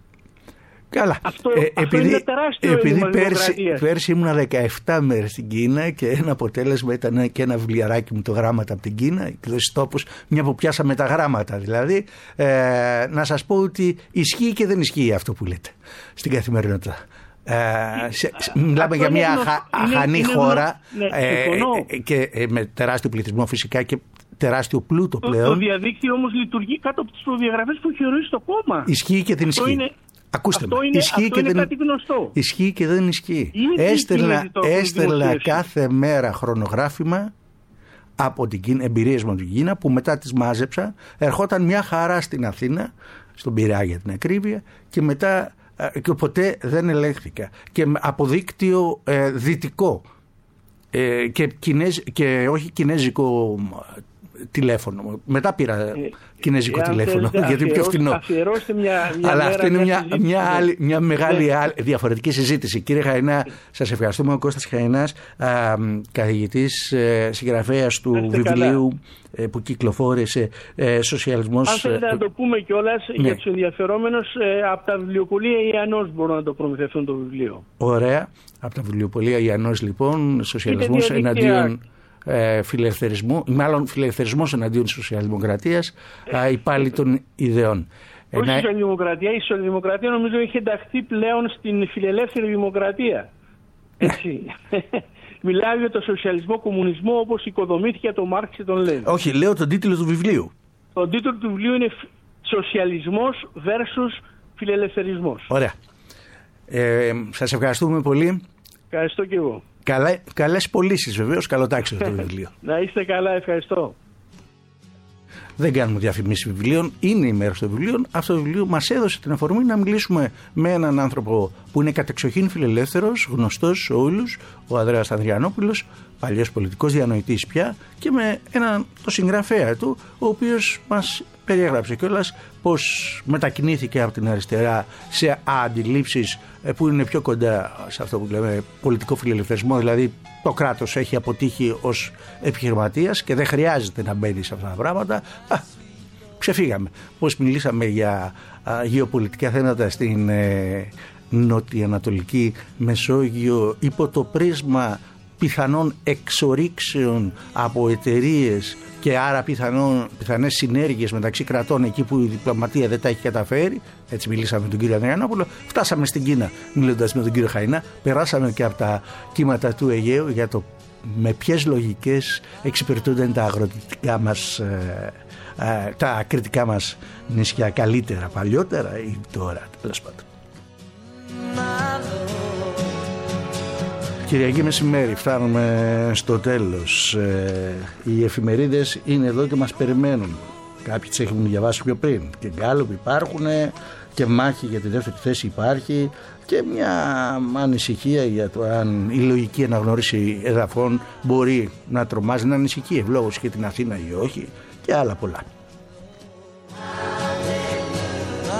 Καλά. Αυτό, ε, αυτό επειδή είναι τεράστιο επειδή πέρσι, πέρσι ήμουνα δεκαεπτά μέρες στην Κίνα και ένα αποτέλεσμα ήταν και ένα βιβλιαράκι μου, το γράμματα από την Κίνα, εκδόσεις τόπους, μια που πιάσαμε τα γράμματα δηλαδή. Ε, να σας πω ότι ισχύει και δεν ισχύει αυτό που λέτε στην καθημερινότητα. Ε, σε, σε, μιλάμε για μια αχανή χώρα ναι, ε, και ε, με τεράστιο πληθυσμό φυσικά και τεράστιο πλούτο πλέον. Το, το διαδίκτυο όμως λειτουργεί κάτω από τις προδιαγραφές που έχει ορίσει το κόμμα. Ισχύει και δεν ισχύει. Είναι... Ακούστε αυτό με, είναι, ισχύει, αυτό και είναι δεν... κάτι γνωστό. Ισχύει και δεν ισχύει. Έστελνα, έστελνα κάθε μέρα χρονογράφημα από την Κίνα, εμπειρίες μου από την Κίνα, που μετά τις μάζεψα. Ερχόταν μια χαρά στην Αθήνα, στον Πειραιά για την ακρίβεια, και μετά και ποτέ δεν ελέγχθηκα. Και από δίκτυο ε, δυτικό ε, και, κινέζ, και όχι κινέζικο τηλέφωνο. Μετά πήρα ε, κινέζικο ε, τηλέφωνο, θέλετε, γιατί είναι πιο φθηνό. Μια, μια Αλλά αυτή είναι μια, μια, μια, άλλη, μια μεγάλη άλλη, διαφορετική συζήτηση. Κύριε Χαϊνά, σας ευχαριστούμε. Ο Κώστας Χαϊνάς, α, καθηγητής, ε, συγγραφέας του Είστε βιβλίου ε, που κυκλοφόρησε ε, «Σοσιαλισμός». Αν θέλετε ε, να το πούμε κιόλας, ναι, για τους ενδιαφερόμενους, ε, από τα βιβλιοπωλεία Ιαννός μπορούν να το προμηθευτούν το βιβλίο. Ωραία. Από τα βιβλιοπωλεία Ιαννός, λοιπόν, «Σοσιαλισμός εναντίον φιλελευθερισμού», μάλλον φιλελευθερισμός εναντίον της σοσιαλδημοκρατίας, ε, υπάλληλοι των ιδεών. Όχι η σοσιαλδημοκρατία, η σοσιαλδημοκρατία νομίζω έχει ενταχθεί πλέον στην φιλελεύθερη δημοκρατία. Έτσι. Μιλάει για το σοσιαλισμό κομμουνισμό όπως οικοδομήθηκε το Μάρξ και τον Λένιν. Όχι, λέω τον τίτλο του βιβλίου. Το τίτλο του βιβλίου είναι «Σοσιαλισμός versus φιλελευθερισμός». Ωραία. Ε, σας ευχαριστούμε πολύ. Ευχαριστώ και εγώ. Καλά, καλές πωλήσεις βεβαίως, καλοτάξιο το βιβλίο. Να είστε καλά, ευχαριστώ. Δεν κάνουμε διαφημίσεις βιβλίων, είναι η μέρα των βιβλίων. Αυτό το βιβλίο μας έδωσε την αφορμή να μιλήσουμε με έναν άνθρωπο που είναι κατεξοχήν φιλελεύθερος, γνωστός σε όλους, ο Ανδρέας Ανδριανόπουλος, παλιός πολιτικός διανοητής πια, και με έναν το συγγραφέα του, ο οποίος μας περιέγραψε κιόλας πως μετακινήθηκε από την αριστερά σε αντιλήψεις που είναι πιο κοντά σε αυτό που λέμε πολιτικό φιλελευθερισμό, δηλαδή το κράτος έχει αποτύχει ως επιχειρηματίας και δεν χρειάζεται να μπαίνει σε αυτά τα πράγματα. Α, ξεφύγαμε. Πώς μιλήσαμε για α, γεωπολιτικά θέματα στην ε, νοτιοανατολική Μεσόγειο υπό το πρίσμα πιθανών εξορίξεων από εταιρείες και άρα πιθανόν, πιθανές συνέργειες μεταξύ κρατών εκεί που η διπλωματία δεν τα έχει καταφέρει. Έτσι μιλήσαμε με τον κύριο Ανδριανόπουλο. Φτάσαμε στην Κίνα μιλώντας με τον κύριο Χαϊνά. Περάσαμε και από τα κύματα του Αιγαίου για το με ποιες λογικές εξυπηρετούνται τα αγροτικά μας, ε, ε, τα κριτικά μας νησιά καλύτερα παλιότερα ή τώρα, τέλος πάντων. Κυριακή μεσημέρι, φτάνουμε στο τέλος. Ε, οι εφημερίδες είναι εδώ και μας περιμένουν. Κάποιοι τις έχουν διαβάσει πιο πριν. Και γκάλωπ υπάρχουν και μάχη για τη δεύτερη θέση υπάρχει και μια ανησυχία για το αν η λογική αναγνώριση εδαφών μπορεί να τρομάζει, να ανησυχεί ευλόγως και την Αθήνα ή όχι και άλλα πολλά.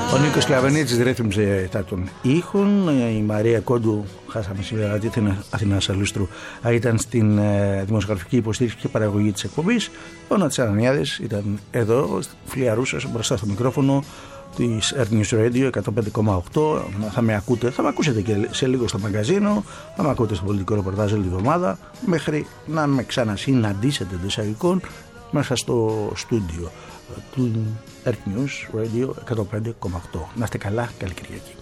Ο Νίκος Κλαβενίτσης ρύθμιζε τα των ήχων. Η Μαρία Κόντου, χάσαμε σήμερα, αντίθενα Αθηνά Σαλούστρου, ήταν στην ε, δημοσιογραφική υποστήριξη και παραγωγή της εκπομπής. Ο Νατσής Ανανιάδης ήταν εδώ, φλιαρούσας μπροστά στο μικρόφωνο της Earth News Radio εκατόν πέντε κόμμα οκτώ. Θα με ακούτε, θα με ακούσετε και σε λίγο στο μαγκαζίνο, θα με ακούτε στο πολιτικό ρεπορτάζ όλη τη εβδομάδα, μέχρι να με ξανασυναντήσετε εντός εισαγωγικών μέσα στο στούντιο του Earth News Radio εκατόν πέντε κόμμα οκτώ. Να είστε καλά, καλή Κυριακή.